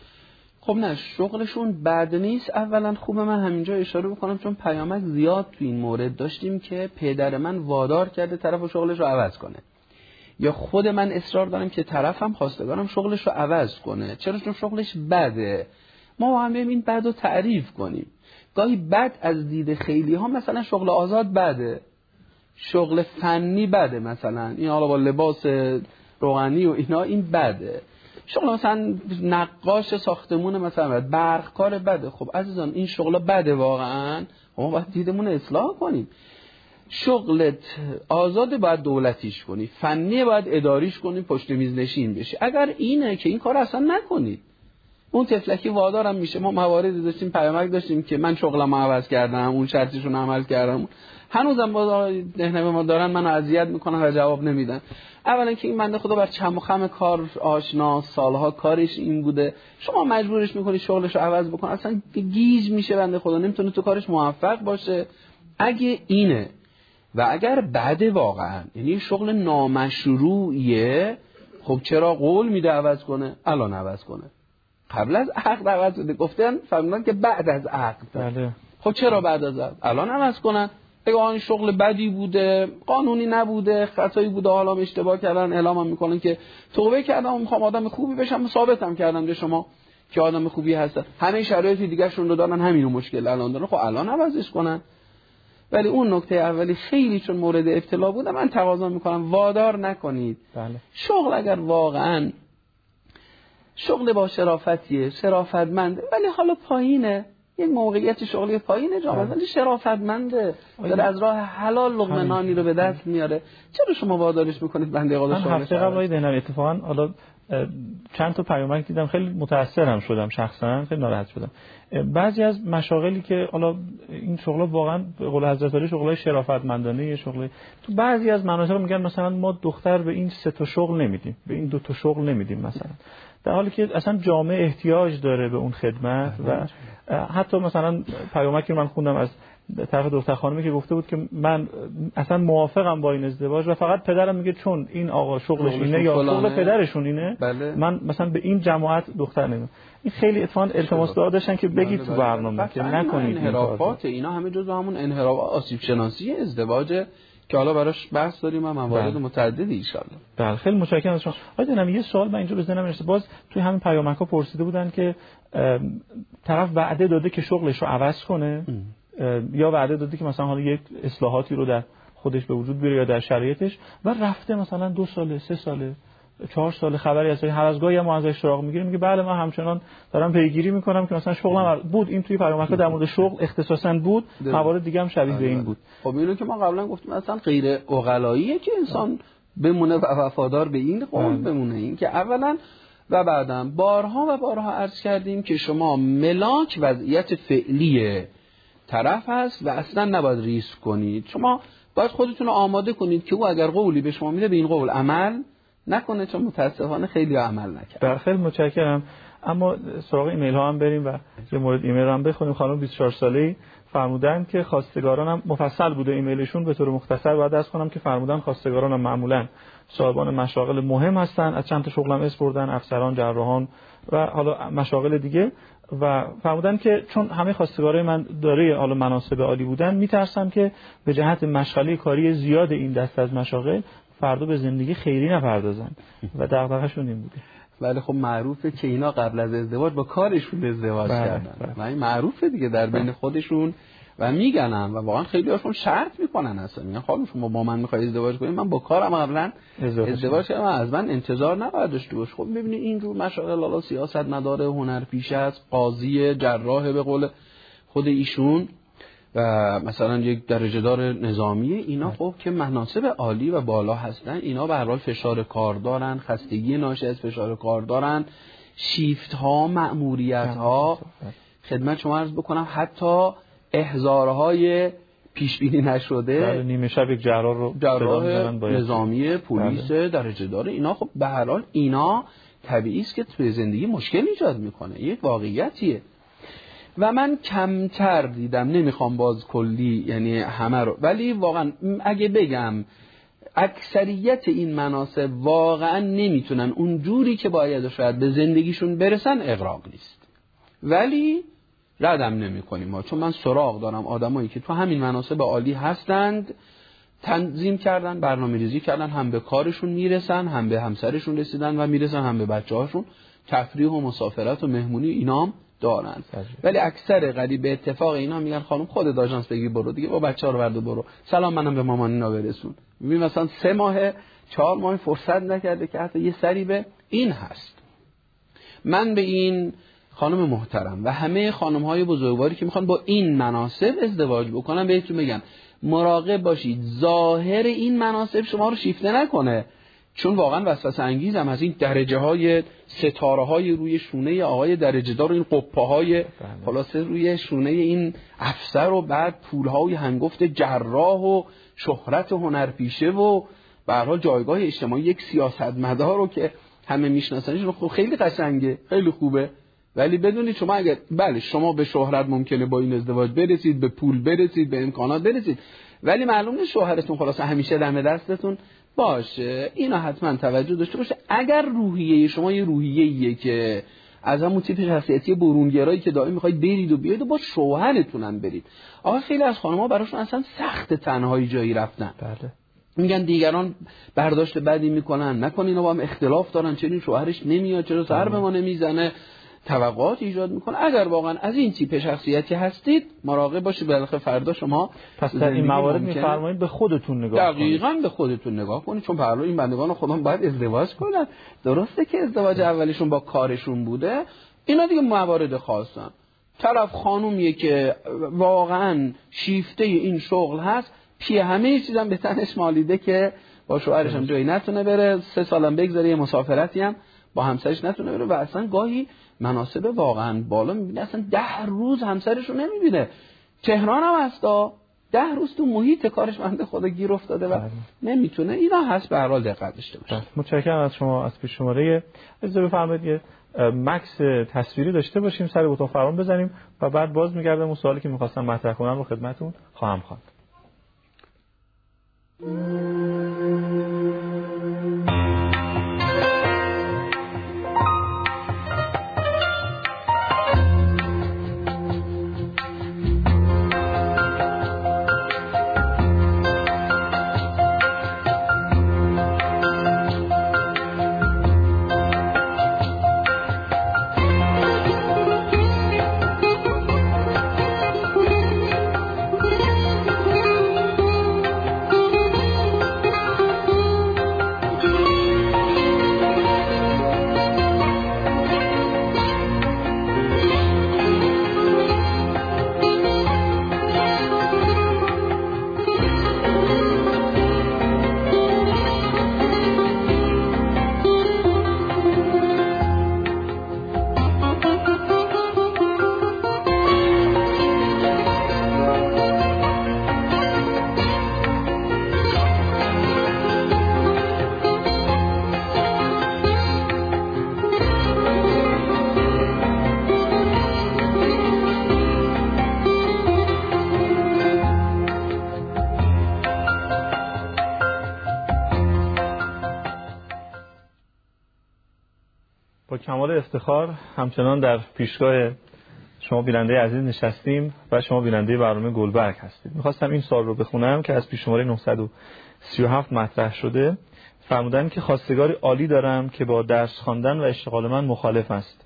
خب نه شغلشون بد نیست. اولا خوبه من همینجا اشاره بکنم چون پیامک زیاد تو این مورد داشتیم که پدر من وادار کرده طرف شغلش رو عوض کنه، یا خود من اصرار دارم که طرفم خواستگارم شغلش رو عوض کنه. چرا؟ چون شغلش بده. ما هم این بد رو تعریف کنیم. گاهی بد از دید خیلی ها مثلا شغل آزاد بده، شغل فنی بده، مثلا این حالا با لباس روغنی و اینا این بده، شغل مثلا نقاش ساختمون مثلا برق کار بده. خب عزیزان این شغل بده واقعا، ما باید دیدمون اصلاح کنیم. شغلت آزاد باید دولتیش کنی، فنی باید اداریش کنی، پشت میز نشین بشی. اگر اینه که این کار اصلا نکنید. اون تفلکی وادارم میشه. ما مواردی داشتیم، پیامک داشتیم که من شغلمو عوض کردم، اون شرطشون عمل کردم، هنوزم باز دهنه ما دارن منو اذیت میکنن و جواب نمیدن. اولا که این بنده خدا بر چم و خم کار آشنا، سالها کارش این بوده، شما مجبورش میکنی شغلشو عوض بکنه، اصلا گیج میشه بنده خدا، نمیتونه تو کارش موفق باشه. اگه اینه و اگر بعد واقعا یعنی شغل نامشروعیه، خب چرا قول میده عوض کنه؟ الان عوض کنه. قبل از عقد عوض بده، گفتن فرمودن که بعد از عقد. بله. خب چرا بعد از عقد؟ الان عوض کنن. اگه آن شغل بدی بوده، قانونی نبوده، خطایی بوده، حالا اشتباه کردن، اعلام میکنن که توبه کردم، میخوام آدم خوبی بشم، ثابتم کردم به شما که آدم خوبی هستن، همه شرایط دیگه شون رو دارن، همینو مشکل الان دارن، خب الان عوضش کنن. ولی اون نکته اولی خیلی چون مورد ابتلا بوده، من تقاضا میکنم وادار نکنید. بله. شغل اگر واقعا شغل با شرافتیه، شرافتمنده، ولی حالا پایینه، یک موقعیت شغلی پایینه جامعه، ولی شرافتمنده، داره از راه حلال لقمه نانی رو به دست میاره، چرا شما وادارش میکنید بنده خدا شغل؟ من هفته قبل دیدم اتفاقا، حالا چند تا پیامک دیدم، خیلی متاثرم شدم، شخصا خیلی ناراحت شدم. بعضی از مشاغلی که حالا این شغلا واقعا به قول حضرت علی شغلای شرافتمندانه، شغل تو بعضی از مناطق میگن مثلا ما دختر به این 3 تا شغل نمیدیم، به این 2 تا شغل نمیدیم مثلا، در حالی که اصلا جامعه احتیاج داره به اون خدمت. و حتی مثلا پیامکی من خوندم از طرف دختر خانمی که گفته بود که من اصلا موافقم با این ازدواج و فقط پدرم میگه چون این آقا شغلش اینه یا شغل پدرشون اینه، بله. من مثلا به این جماعت دختر نمیدم. این خیلی اتفاقا التماس دعا داشتن که بگید تو برنامه که نکنید انحرافات اینا همه جزء همون انحراف آسیب شناسی ازدواج که حالا براش بحث داریم و موارد متعددی ان شاء الله. بله خیلی متشکرم از شما. آقا یه سوال من اینجا به ذهنم رسید، باز توی همین پیامک‌ها پرسیده بودن که طرف وعده داده که شغلش رو عوض کنه یا وعده داده که مثلا حالا یک اصلاحاتی رو در خودش به وجود بیاره یا در شرایطش و رفته مثلا 2 سال 3 سال 4 سال خبری از هر از گاهی هم ازش سراغ میگیره، میگه بله من همچنان دارم پیگیری میکنم که مثلا شغلم بود. این توی پیامک‌ها در مورد شغل اختصاصا بود، موارد دیگه هم شبیه به این بود. خب اینو که ما قبلا گفتیم اصلا غیر عقلاییه که انسان بمونه و وفادار به این قول بمونه. این که اولا و بعداً بارها عرض کردیم که شما ملاک وضعیت فعلی طرف هست و اصلا نباید ریسک کنید. شما باید خودتون رو آماده کنید که او اگر قولی به شما میده به این قول عمل نکنه، چون متاسفانه خیلی عمل نکرد. خیلی متشکرم. اما سراغ ایمیل ها هم بریم و یه مورد ایمیل هم بخونیم. خانم 24 ساله‌ای فرمودن که خواستگارانم مفصل بوده ایمیلشون، به طور مختصر باید عرض کنم که فرمودن خواستگارانم معمولاً صاحبان مشاغل مهم هستن، از چند تا شغلم اسم بردن، افسران، جراحان و حالا مشاغل دیگه، و فرمودن که چون همه خواستگارای من داره حالا مناصب عالی بودن، میترسم که به جهت مشغله کاری زیاد این دست از مشاغل فردا به زندگی خیری نپردازن و دغدغه‌شون این بوده. ولی خب معروفه که اینا قبل از ازدواج با کارشون ازدواج کردن و این معروفه دیگه در بین خودشون و میگنن و واقعا خیلی هاشون شرط میکنن، اصلا میگن خانم شما با من میخوای ازدواج کنید، من با کارم قبلا ازدواج کردم، از من انتظار نباید داشته باش. خب ببینید اینجور مشاغل حالا سیاست مدار، هنرپیشه است، قاضی، جراح به قول خود ایشون و مثلا یک درجه دار نظامی، اینا خب که مناصب عالی و بالا هستن، اینا به هر حال فشار کار دارن، خستگی ناشی از فشار کار دارن، شیفت ها، مأموریت ها. خدمت شما عرض بکنم حتی احضارهای پیش بینی نشده، نیمه شب یک جراح نظامی، پلیس درجه دار، اینا خب به هر حال اینا طبیعی است که توی زندگی مشکل ایجاد میکنه، یک واقعیتیه. و من کمتر دیدم، نمیخوام باز کلی یعنی همه رو، ولی واقعا اگه بگم اکثریت این مناصب واقعا نمیتونن اون جوری که باید شاید به زندگیشون برسن، اغراق نیست، ولی ردم نمی کنیم ما، چون من سراغ دارم آدمایی که تو همین مناصب عالی هستند، تنظیم کردن، برنامه ریزی کردن، هم به کارشون میرسن، هم به همسرشون رسیدن و میرسن، هم به بچه‌هاشون، تفریح و مسافرت و مهمونی اینام دارن. ولی اکثر قریب به اتفاق اینا میگن خانم خودت آژانس بگی برو دیگه، با بچه‌ها رو برد و برو، سلام منم به مامانینا برسون. ببین مثلا 3 ماه 4 ماه فرصت نکرده که حتی یه سری به این هست. من به این خانم محترم و همه خانم‌های بزرگواری که میخوان با این مناسب ازدواج بکنن بهتون میگم مراقب باشید ظاهر این مناصب شما رو شیفته نکنه، چون واقعا وسوسه انگیز هم از این درجه های ستاره های روی شونه آقای درجه دار و این قبه های خلاصه روی شونه این افسر و بعد پول های هنگفت جراح و شهرت هنرپیشه و به هر حال جایگاه اجتماعی یک سیاستمدار رو که همه میشناسنش رو خیلی قشنگه، خیلی خوبه. ولی بدونید شما اگر بله شما به شهرت ممکنه با این ازدواج برسید، به پول برسید، به امکانات برسید، ولی معلومه شوهرتون خلاص همیشه دم دستتون باشه. اینا حتما توجه داشته باشه. اگر روحیه شما یه روحیه‌ایه که از همون تیپ شخصیتی برونگرایی که دائم میخواید برید و بیاید و با شوهرتون هم برید. آقا خیلی از خانم‌ها براشون اصلا سخت تنهایی جایی رفتن. بله. میگن دیگران برداشت بدی میکنن، نکنین اینا با هم اختلاف دارن، چرا شوهرش نمیاد، چرا سر به ما نمیزنه، توقعات ایجاد میکنه. اگر واقعا از این تیپ شخصیتی هستید مراقب باشید، بالاخره فردا شما پس در این موارد میفرمایید به خودتون نگاه کنید. دقیقاً به خودتون نگاه کنید، چون برای این بندگان خدا باید ازدواج کنن. درسته که ازدواج اولیشون با کارشون بوده، اینا دیگه موارد خاصن. طرف خانومیه که واقعا شیفته این شغل هست، پی همه چیزام به تنش مالیده که با شوهرش هم جایی نتونه بره، 3 سالم بگذره، یه مسافرتی هم با همسرش نتونه بره و اصلا گاهی مناسب واقعا بالا میبینه اصلا 10 روز همسرش رو نمیبینه. تهران هم هستا 10 روز تو محیط کارش بنده خدا گیر افتاده و نمیتونه. اینا هست، به هر حال دقت داشته باشه. متشکرم از شما. از پیش شماره اجازه بفرمایید یه مکس تصویری داشته باشیم، سر اتاق فرمان بزنیم و بعد باز میگردم اون سوالی که می‌خواستم مطرح کنم رو خدمتتون خواهم خواند. با کمال افتخار همچنان در پیشگاه شما بیننده عزیز نشستیم و شما بیننده برنامه گلبرگ هستید. میخواستم این سوال رو بخونم که از پیش شماره 937 مطرح شده. فرمودن که خواستگاری عالی دارم که با درس خواندن و اشتغال من مخالف است.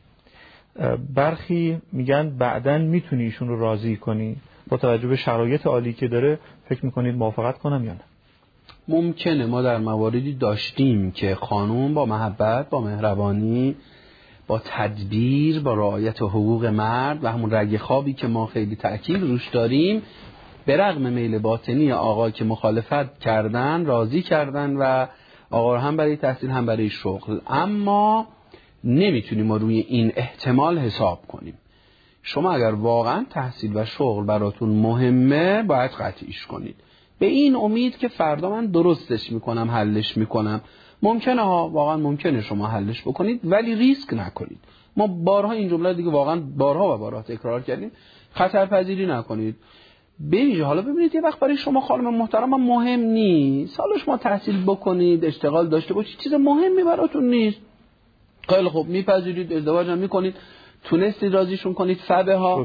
برخی میگن بعداً میتونی ایشون رو راضی کنی، با توجه به شرایط عالی که داره فکر میکنید موافقت کنم یا نه؟ ممکنه. ما در مواردی داشتیم که خانوم با محبت، با مهربانی، با تدبیر، با رعایت حقوق مرد و همون رگ خوابی که ما خیلی تأکید روش داریم، به رغم میل باطنی آقا که مخالفت کردن، راضی کردن و آقا هم برای تحصیل هم برای شغل. اما نمیتونیم ما روی این احتمال حساب کنیم. شما اگر واقعا تحصیل و شغل براتون مهمه باید قطعیش کنید، به این امید که فردا من درستش میکنم، حلش میکنم. ممکنه ها، واقعا ممکنه شما حلش بکنید، ولی ریسک نکنید. ما بارها این جمله دیگه واقعا بارها و بارها تکرار کردیم، خطرپذیری نکنید. ببینید حالا ببینید یه وقت برای شما خانم محترم مهم نیست، حالا شما تحصیل بکنید، اشتغال داشته باشید، چیز مهمی براتون نیست. خیلی خوب میپذیرید، ازدواج هم میکنید، تونستید راضیشون کنید، فبه ها،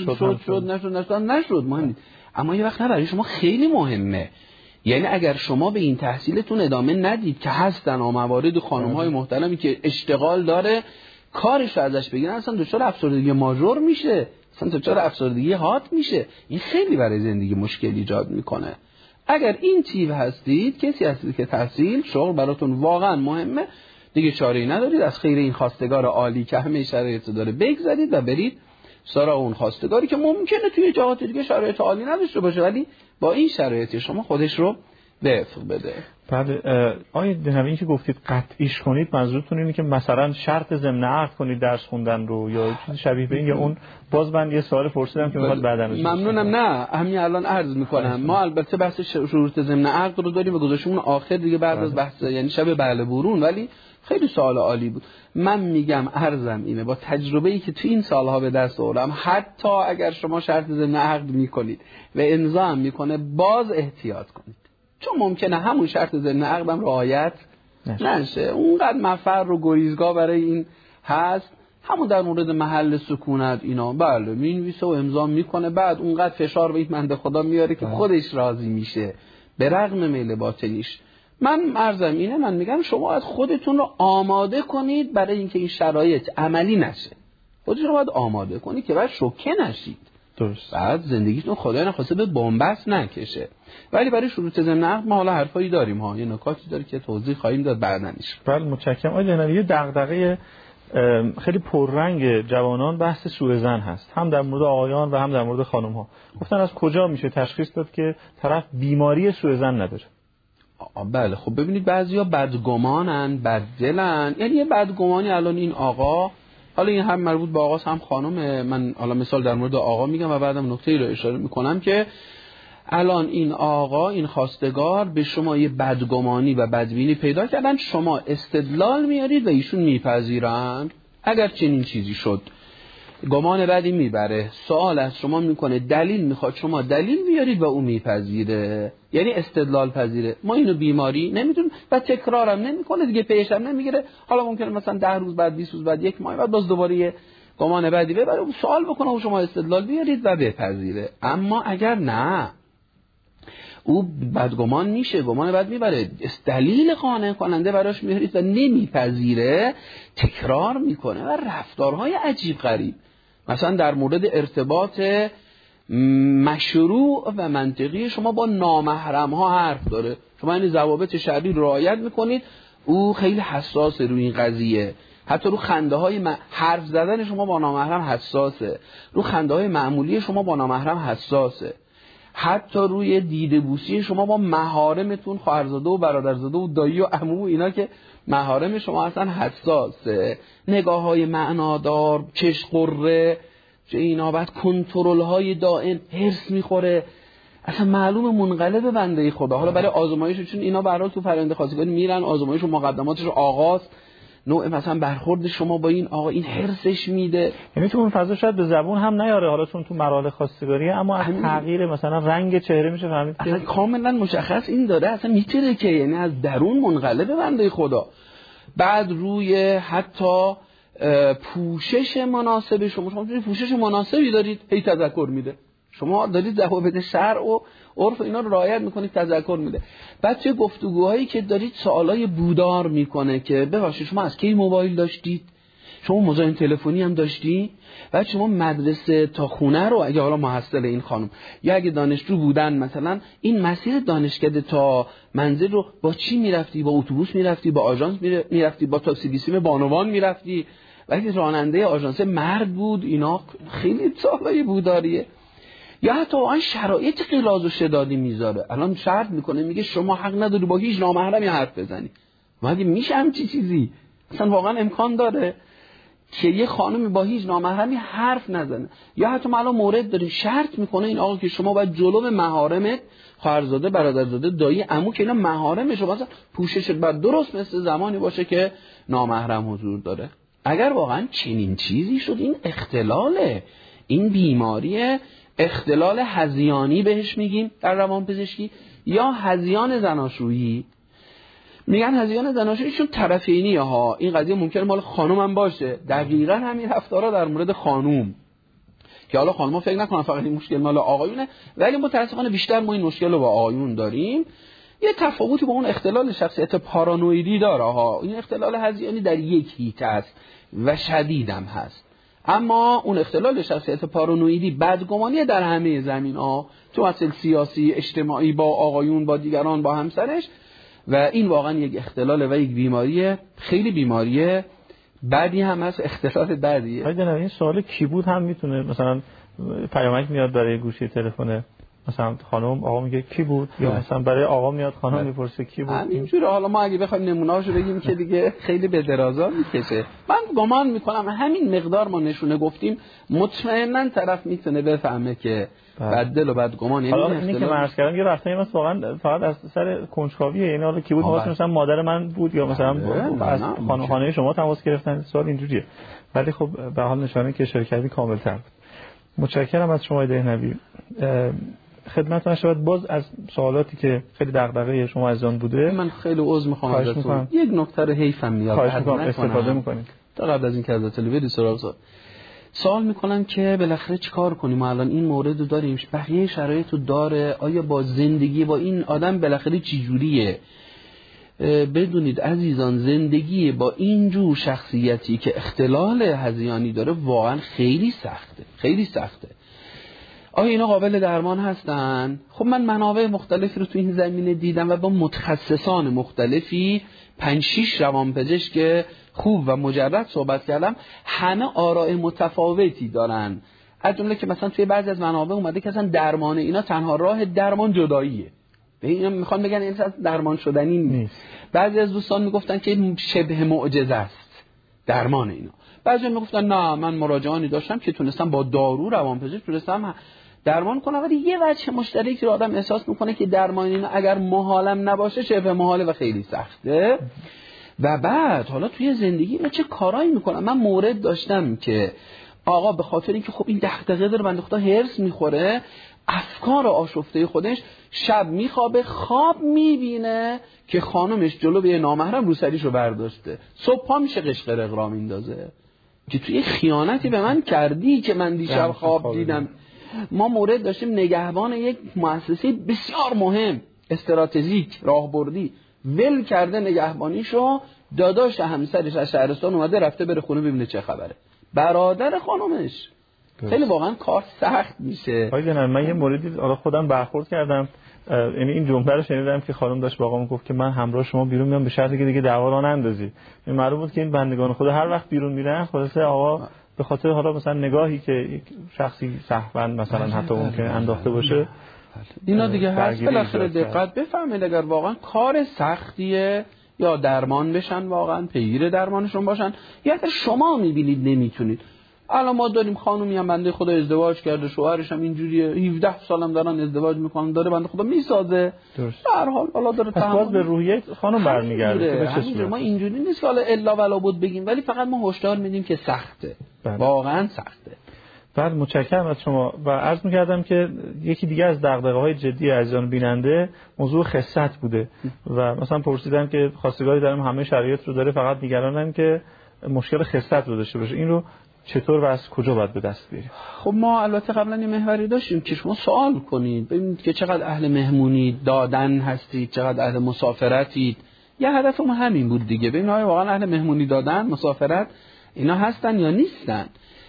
نشد مهم نیست. اما یه وقت برای شما خیلی مهمه. یعنی اگر شما به این تحصیلتون ادامه ندید که هستن موارد خانم‌های محترمی که اشتغال داره، کارش رو ازش بگیرن، اصلا دچار افسردگی ماژور میشه، اصلا دچار افسردگی حاد میشه. این خیلی برای زندگی مشکل ایجاد میکنه. اگر این تیپ هستید، کسی هستید که تحصیل، شغل براتون واقعا مهمه، دیگه چاره‌ای ندارید، از خیر این خواستگار عالی که همه شرایط داره بگذارید و برید سراغ اون خواستگاری که ممکنه توی جهات دیگه شرایط عالی نداشته باشه، ولی با این شرایط شما خودش رو وفق بده. بعد آیه این که گفتید قطعیش کنید، منظورتون اینه که مثلا شرط ضمن عقد کنید درس خوندن رو یا چیز شبیه به این، یا اون باز من یه سوال پرسیدم که میخواد بعداً ممنونم. نه همین الان عرض میکنم ما البته بحث شروط ضمن عقد رو داریم و گذاشتیم اون آخر دیگه بعد از بحث یعنی شب بله برون، ولی خیلی سوال عالی بود. من میگم عرضم اینه با تجربه‌ای که تو این سالها به دست آوردم، حتی اگر شما شرط ضمن عقد میکنید و امضا هم میکنه باز احتیاط کنید، چون ممکنه همون شرط ضمن عقدم رعایت نشه. اونقدر مفر و گریزگاه برای این هست. همون در مورد محل سکونت اینا بله مینویسه و امضا میکنه، بعد اونقدر فشار به این بنده خدا میاره که خودش راضی میشه به رغم میل باطنیش. من عرضم اینه، من میگم شما باید خودتون رو آماده کنید برای اینکه این شرایط عملی نشه. خودتون رو باید آماده کنید که بعد شوکه نشید. درست. بعد زندگیتون خدای نخواسته به بنبست نکشه. ولی برای شروط ضمن عقد ما حالا حرفایی داریم ها، یه نکاتی داره که توضیح خواهیم داد بعدنش. بله متشکرم. آقای دهنوی یه دغدغه خیلی پررنگ جوانان بحث سوء ظن هست، هم در مورد آقایان و هم در مورد خانم ها. گفتن از کجا میشه تشخیص داد که طرف بیماری سوء ظن نداره؟ بله خب ببینید بعضیا بدگمانن، بددلن. یعنی یه بدگمانی الان این آقا، حالا این هم مربوط به آقاست هم خانم، من حالا مثال در مورد آقا میگم و بعدم نکته‌ای رو اشاره میکنم که الان این آقا این خواستگار به شما یه بدگمانی و بدبینی پیدا کردن، شما استدلال میارید و ایشون میپذیرن. اگر چنین چیزی شد گمان بدی میبره، سوال از شما میکنه، دلیل میخواد، شما دلیل بیارید و او میپذیره، یعنی استدلال پذیره. ما اینو بیماری نمیدونیم و تکرارم نمیکنه دیگه، پیشم نمیگیره. حالا ممکنه مثلا 10 روز بعد 20 روز بعد 1 ماه بعد باز دوباره یه گمان بدی ببره، سوال بکنه و شما استدلال بیارید و بپذیره. اما اگر نه، او بدگمان میشه، گمان بد میبره، دلیل قانع کننده براش میارید و نمیپذیره، تکرار میکنه و رفتارهای عجیب غریب، مثلا در مورد ارتباط مشروع و منطقی شما با نامحرم ها حرف داره. شما این ضوابط شرعی رعایت میکنید، او خیلی حساسه روی این قضیه. حتی رو خنده های حرف زدن شما با نامحرم حساسه، رو خنده های معمولی شما با نامحرم حساسه، حتی روی دیده بوسی شما با محارمتون، خواهرزاده و برادرزاده و دایی و عمو و اینا که محارم شما اصلا حساسه. نگاه های معنادار، چشم قره، چه اینا، بعد کنترل های دائم، هرس میخوره، اصلا معلوم منقلب بنده خدا. حالا برای آزمایش، چون اینا برای تو فرآیند خواستگاری میرن، آزمایش و مقدماتش آغاز، نوع مثلا برخورد شما با این آقا این هرسش میده. یعنی تو اون فضا شاید به زبون هم نیاره، حالا چون تو مراحل خواستگاریه، اما از تغییر مثلا رنگ چهره میشه فهمید که کاملا مشخص این داره، اصلا میتره که یعنی از درون منقلب بنده خدا. بعد روی حتی پوشش مناسب شما پوشش مناسبی دارید، هی تذکر میده. شما دارید ضوابط شرع و عرف اینا رو رعایت میکنید، تذکر میده. بعد چه گفتگوهایی که دارید سوالای بودار میکنه که ببخشید شما از کی موبایل داشتید؟ شما مزاحم تلفنی هم داشتی؟ بعد شما مدرسه تا خونه رو، اگه حالا محصل این خانم یا اگه دانشجو بودن، مثلا این مسیر دانشکده تا منزل رو با چی میرفتی؟ با اتوبوس میرفتی، با آژانس میرفتی، با تاکسی بیسیم بانوان میرفتی؟ و اگه راننده آژانس مرد بود، اینا خیلی سوالای بوداریه. یا حتی آن شرایط غلاظ و شدادی میذاره. الان شرط میکنه، میگه شما حق نداری با هیچ نامحرمی حرف بزنی. مگه میشه همچین چیزی؟ اصلا واقعا امکان داره که یه خانمی با هیچ نامحرمی حرف نزنه؟ یا حتی ما الان مورد داریم شرط میکنه این آقا که شما باید جلو محارمت، خواهرزاده، برادرزاده، دایی، عمو که اینا محارم شما، مثلا پوشش باید درست مثل زمانی باشه که نامحرم حضور داره. اگر واقعا چنین چیزی شد، این اختلاله، این بیماریه، اختلال هذیانی بهش میگیم در روانپزشکی، یا هذیان زناشویی. میگن هذیان زناشویی چون طرفینیه ها. این قضیه ممکنه مال خانوم هم باشه، دقیقاً همین رفتارا در مورد خانوم، که حالا خانم‌ها فکر نکنن فقط این مشکل مال آقایونه، ولی متأسفانه بیشتر ما این مشکل رو با آقایون داریم. یه تفاوتی با اون اختلال شخصیت پارانویدی داره ها. این اختلال هذیانی در یک هیته است و شدیدم هست. اما اون اختلال شخصیت پارانویدی، بدگمانی در همه زمین‌ها، تو مسائل سیاسی، اجتماعی، با آقایون، با دیگران، با همسرش، و این واقعا یک اختلال و یک بیماریه، خیلی بیماریه بعدی هم هست، اختلال بعدیه. این سوال کی بود هم میتونه مثلا پیامک میاد برای گوشی تلفن مثلا خانم آقا میگه کی بود، یا مثلا برای آقا میاد خانم میپرسه کی بود. اینجوری حالا ما اگه بخوایم نمونه‌اشو بگیم که دیگه خیلی به درازا میکشه. من گمان میکنم همین مقدار ما نشونه گفتیم مطمئنا طرف میتونه بفهمه که بد دل و بد گمان. یعنی اینی که عرض کردم یه وقتایی مثلا واقعا فقط از سر کنجکاویه، یعنی حالا کی بود مثلا مادر من بود یا مثلا از خانه شما تماس گرفتن، سوال اینجوریه. ولی خب به حال نشانه که شرکتی کامل‌تر بود. متشکرم از شما دهنوی. خدمتتون شود باز از سوالاتی که خیلی دغدغه شما از آن بوده. من خیلی عذر می‌خوام ازتون. یک نکته رو حیفم میاد استفاده می‌کنید. تا قبل از اینکه از تلویزیون سراغ سوال میکنن که بالاخره چیکار کنیم؟ ما الان این مورد رو داریم، بقیه شرایط رو داره، آیا با زندگی با این آدم بالاخره چی جوریه؟ بدونید عزیزان، زندگی با اینجور شخصیتی که اختلال هذیانی داره واقعا خیلی سخته، خیلی سخته. آیا اینا قابل درمان هستن؟ خب من منابع مختلفی رو تو این زمینه دیدم و با متخصصان مختلفی 5-6 روانپزشک خوب و مجرد صحبت کردم. همه آراء متفاوتی دارن، از جمله که مثلا توی بعضی از منابع اومده که اصلا درمان اینا تنها راه درمان جداییه. به اینا میخوان بگن این اصلا درمان شدنی نیست. بعضی از دوستان میگفتن که شبه معجزه است درمان اینا. بعضی میگفتن نه، من مراجعانی داشتم که تونستم با دارو روانپزشک تونستم درمان کنم. ولی یه وجه مشترکی رو آدم احساس میکنه که درمان اینا اگر محالم نباشه شبه محاله و خیلی سخته. و بعد حالا توی زندگی اینا چه کارایی میکنن؟ من مورد داشتم که آقا به خاطر اینکه خب این دغدغه داره، بنده خدا هرس میخوره، افکار آشفته خودش، شب میخوابه، خواب میبینه که خانمش جلو به نامحرم روسریشو برداشته، صبح پا میشه قشقر اغرام میندازه که توی خیانتی به من کردی که من دیشب خواب دیدم. ما مورد داشتیم نگهبان یک مؤسسه بسیار مهم استراتژیک راهبردی ول کرده نگهبانیشو، داداش همسرش از شهرستان اومده رفته بره خونه ببینه چه خبره، برادر خانمش. خیلی واقعا کار سخت میشه. من یه موردی حالا خودم برخورد کردم، یعنی این جمله رو شنیدم که خانم داشت با آقام گفت که من همراه شما بیرون میام به شرطی که دیگه دعوا را نندازی. این معلوم بود که این بندگان خدا هر وقت بیرون میرن خلاصه آقا به خاطر حالا مثلا نگاهی که یک شخصی سهوا مثلا حتی ممکنه انداخته باشه اینا دیگه هست. بالاخره دقت بفهمید اگر واقعا کار سختیه یا درمان بشن، واقعا پیگیر درمانشون باشن، یا اگر شما میبینید نمیتونید. الان ما داریم خانومی هم بنده خدا ازدواج کرده، شوهرش هم اینجوریه، 17 سالم دارن ازدواج میکنن، داره بنده خدا میسازه. در حال حالا داره باز به روحیه خانم برمیگرده. ما اینجوری نیست که حالا الا ولا بود بگیم، ولی فقط ما هشدار میدیم که سخته. واقعا سخته. بعد متشکرم از شما و عرض می‌کردم که یکی دیگه از دغدغه‌های جدی عزیزان بیننده موضوع خست بوده و مثلا پرسیدم که خواستگاری دارم همه شرایط رو داره، فقط نگرانم که مشکل خست رو داشته باشه. این رو چطور و از کجا باید به دست بیاریم؟ خب ما البته قبلا یه محوری داشتیم که شما سوال کنید ببینید که چقدر اهل مهمونی دادن هستید، چقدر اهل مسافرتید. یه هدف ما همین بود دیگه، ببینید آیا واقعا اهل مهمونی دادن، مسافرت اینا هستن یا نیستن.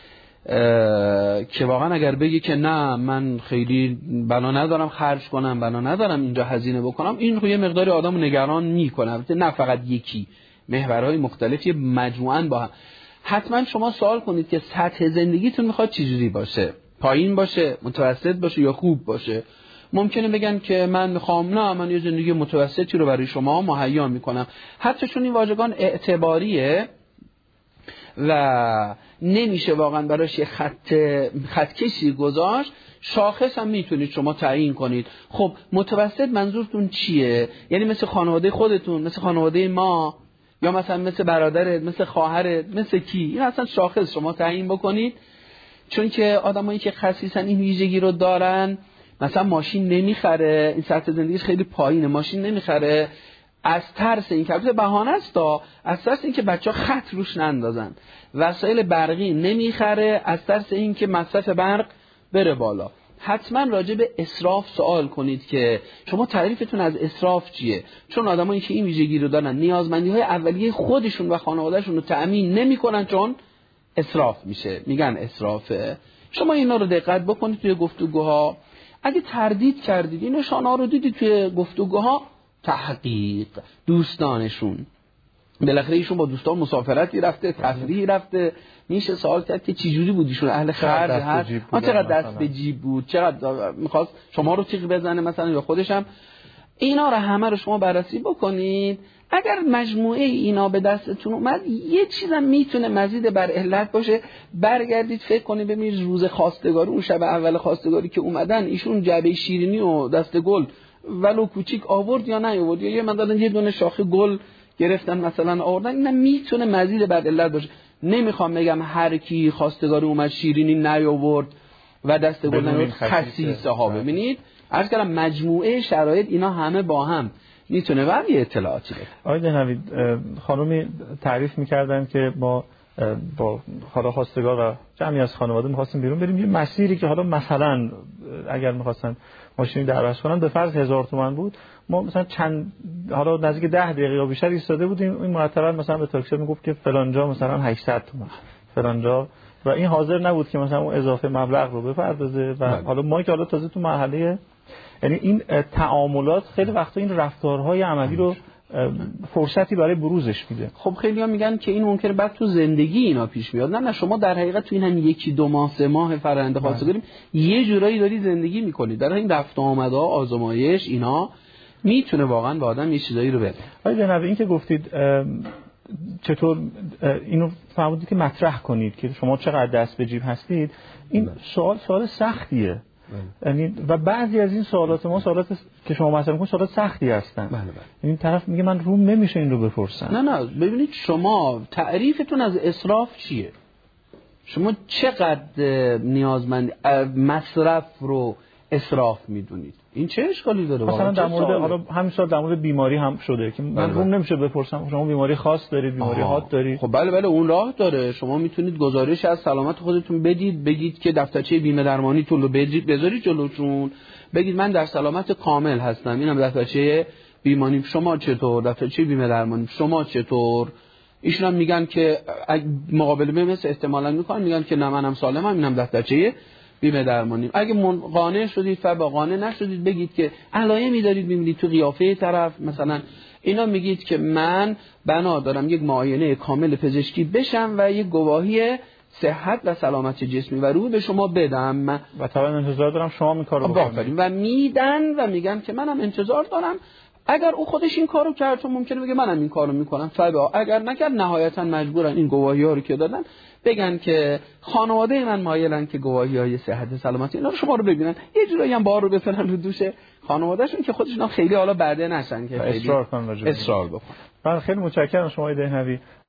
که واقعا اگر بگی که نه من خیلی بنا ندارم خرج کنم، بنا ندارم اینجا هزینه بکنم، این یه مقداری آدمو نگران میکنه. نه فقط یکی، محورهای مختلفی مجموعاً با هم. حتما شما سوال کنید که سطح زندگیتون میخواد چجوری باشه، پایین باشه، متوسط باشه یا خوب باشه. ممکنه بگن که من میخوام، نه من یه زندگی متوسطی رو برای شما مهیا میکنم. حتی چون این واژگان اعتباریه و نمیشه واقعا براش یه خط کشی گذاشت، شاخص هم میتونید شما تعیین کنید. خب متوسط منظورتون چیه؟ یعنی مثل خانواده خودتون، مثل خانواده ما، یا مثلا مثل برادرت، مثل خواهرت، مثل کی؟ این اصلا شاخص شما تعیین بکنید. چون که آدمایی که خصیصا این ویژگی رو دارن، مثلا ماشین نمیخره، این سطح زندگیش خیلی پایینه، ماشین نمیخره از ترس این که بهانه است، از ترس این که بچه‌ها خط روش نندازن. وسایل برقی نمیخره از ترس این که مصرف برق بره بالا. حتما راجع به اسراف سوال کنید که شما تعریفتون از اسراف چیه؟ چون آدمایی که این ویژگی رو دارن نیازمندی‌های اولیه خودشون و خانواده‌شون رو تأمین نمی‌کنن، چون اسراف میشه، میگن اسرافه. شما اینا رو دقت بکنید توی گفتگوها. اگه تردید کردید، این نشانه‌ها رو دیدید توی گفتگوها، تحقیق، دوستانشون بالاخره ایشون با دوستان مسافرتی رفته، تفریحی رفته، میشه سوال کرد که چه جوری بود ایشون، اهل خرج هست، چقدر دست به جیب بود، چقدر میخواست شما رو تیغ بزنه مثلا یا خودش هم. اینا رو همه رو شما بررسی بکنید. اگر مجموعه اینا به دستتون اومد، یه چیزم میتونه مزید بر علت باشه، برگردید فکر کنید ببینید روز خواستگاری، اون شب اول خواستگاری که اومدن ایشون جعبه شیرینی و دست گل ولو کوچیک آورد یا نیاورد، یا یه مثلا یه دونه شاخه گل گرفتن مثلا آوردن. اینا میتونه مزید بر علت باشه. نمیخوام بگم هر کی خواستگاری اومد شیرینی نیاورد و دست گل نیاورد خسیسه ها. ببینید عرض کردم مجموعه شرایط اینا همه با هم میتونه و یه اطلاعاتی بده. آقای دهنوی، خانومی تعریف میکردن که ما با حالا خواستگار و جمعی از خانواده می‌خواستیم بیرون بریم یه مسیری که حالا مثلا اگر می‌خواستن ماشینی دربست کنن به فرض 1000 تومان بود، ما مثلا چند حالا نزدیک 10 دقیقه یا بیشتر ایستاده بودیم، این مرتبا مثلا به تاکسی میگفت که فلان جا مثلا 800 تومان فلان جا، و این حاضر نبود که مثلا اون اضافه مبلغ رو بپردازه. و حالا ما که حالا تازه تو مرحله، یعنی این تعاملات خیلی وقتا این رفتارهای عملی رو فرصتی برای بروزش میده. خب خیلی‌ها میگن که این ممکنه بعد تو زندگی اینا پیش بیاد. نه شما در حقیقت تو این هم 1-2 ماه 3 ماه فرآیند خواستگاری یه جورایی داری زندگی میکنی. در این رفت و آمدها، آزمایش، اینا میتونه واقعا به آدم یه چیزایی رو بده. آقای جناب، این که گفتید چطور اینو فرمودید که مطرح کنید که شما چقدر دست به جیب هستید، این سوال سختیه. یعنی و بعضی از این سوالات ما سوالات که شما مثلا میگید سوالات سختی هستن. این طرف میگه من روم نمیشه این رو بپرسم. نه ببینید شما تعریفتون از اسراف چیه؟ شما چقدر نیازمند مصرف رو اسراف میدونید؟ این چه اشکالی داره؟ مثلا در مورد حالا همین سال در مورد بیماری هم شده که من روم نمیشه بپرسم شما بیماری خاص دارید، بیماری حاد دارید. خب بله اون راه داره. شما میتونید گزارش از سلامت خودتون بدید، بگید که دفترچه بیمه درمانیتون رو بذارید جلوتون، بگید من در سلامت کامل هستم، اینم دفترچه بیمانی شما چطور، دفترچه بیمه درمانی شما چطور. ایشون هم میگن که مقابله مثل احتمالاً میکنن، میگن که نه منم سالمم، اینم دفترچه بیمه درمانی. اگه قانع شدید فبا، قانع نشدید بگید که علایمی دارید میبینید تو قیافه طرف مثلا اینا، میگید که من بنا دارم یک معاینه کامل پزشکی بشم و یک گواهی صحت و سلامت جسمی و روحی به شما بدم و طبعا انتظار دارم شما این کارو بکنید و میدن و میگن که منم انتظار دارم اگر او خودش این کارو کرد تو ممکنه بگه منم این کارو میکنم، فبا اگر نکرد نهایتا مجبورن این گواهی‌ها رو که دادن بگن که خانواده من مایلن که گواهی‌های صحت سلامتی اینا رو شما رو ببینن، یه جورایی هم بار رو بزنن رو دوش خانواده‌شون که خودشون خیلی حالا بعده نشن که اصرار کنن. اصرار بکنن. من خیلی متشکرم شما دهنوی.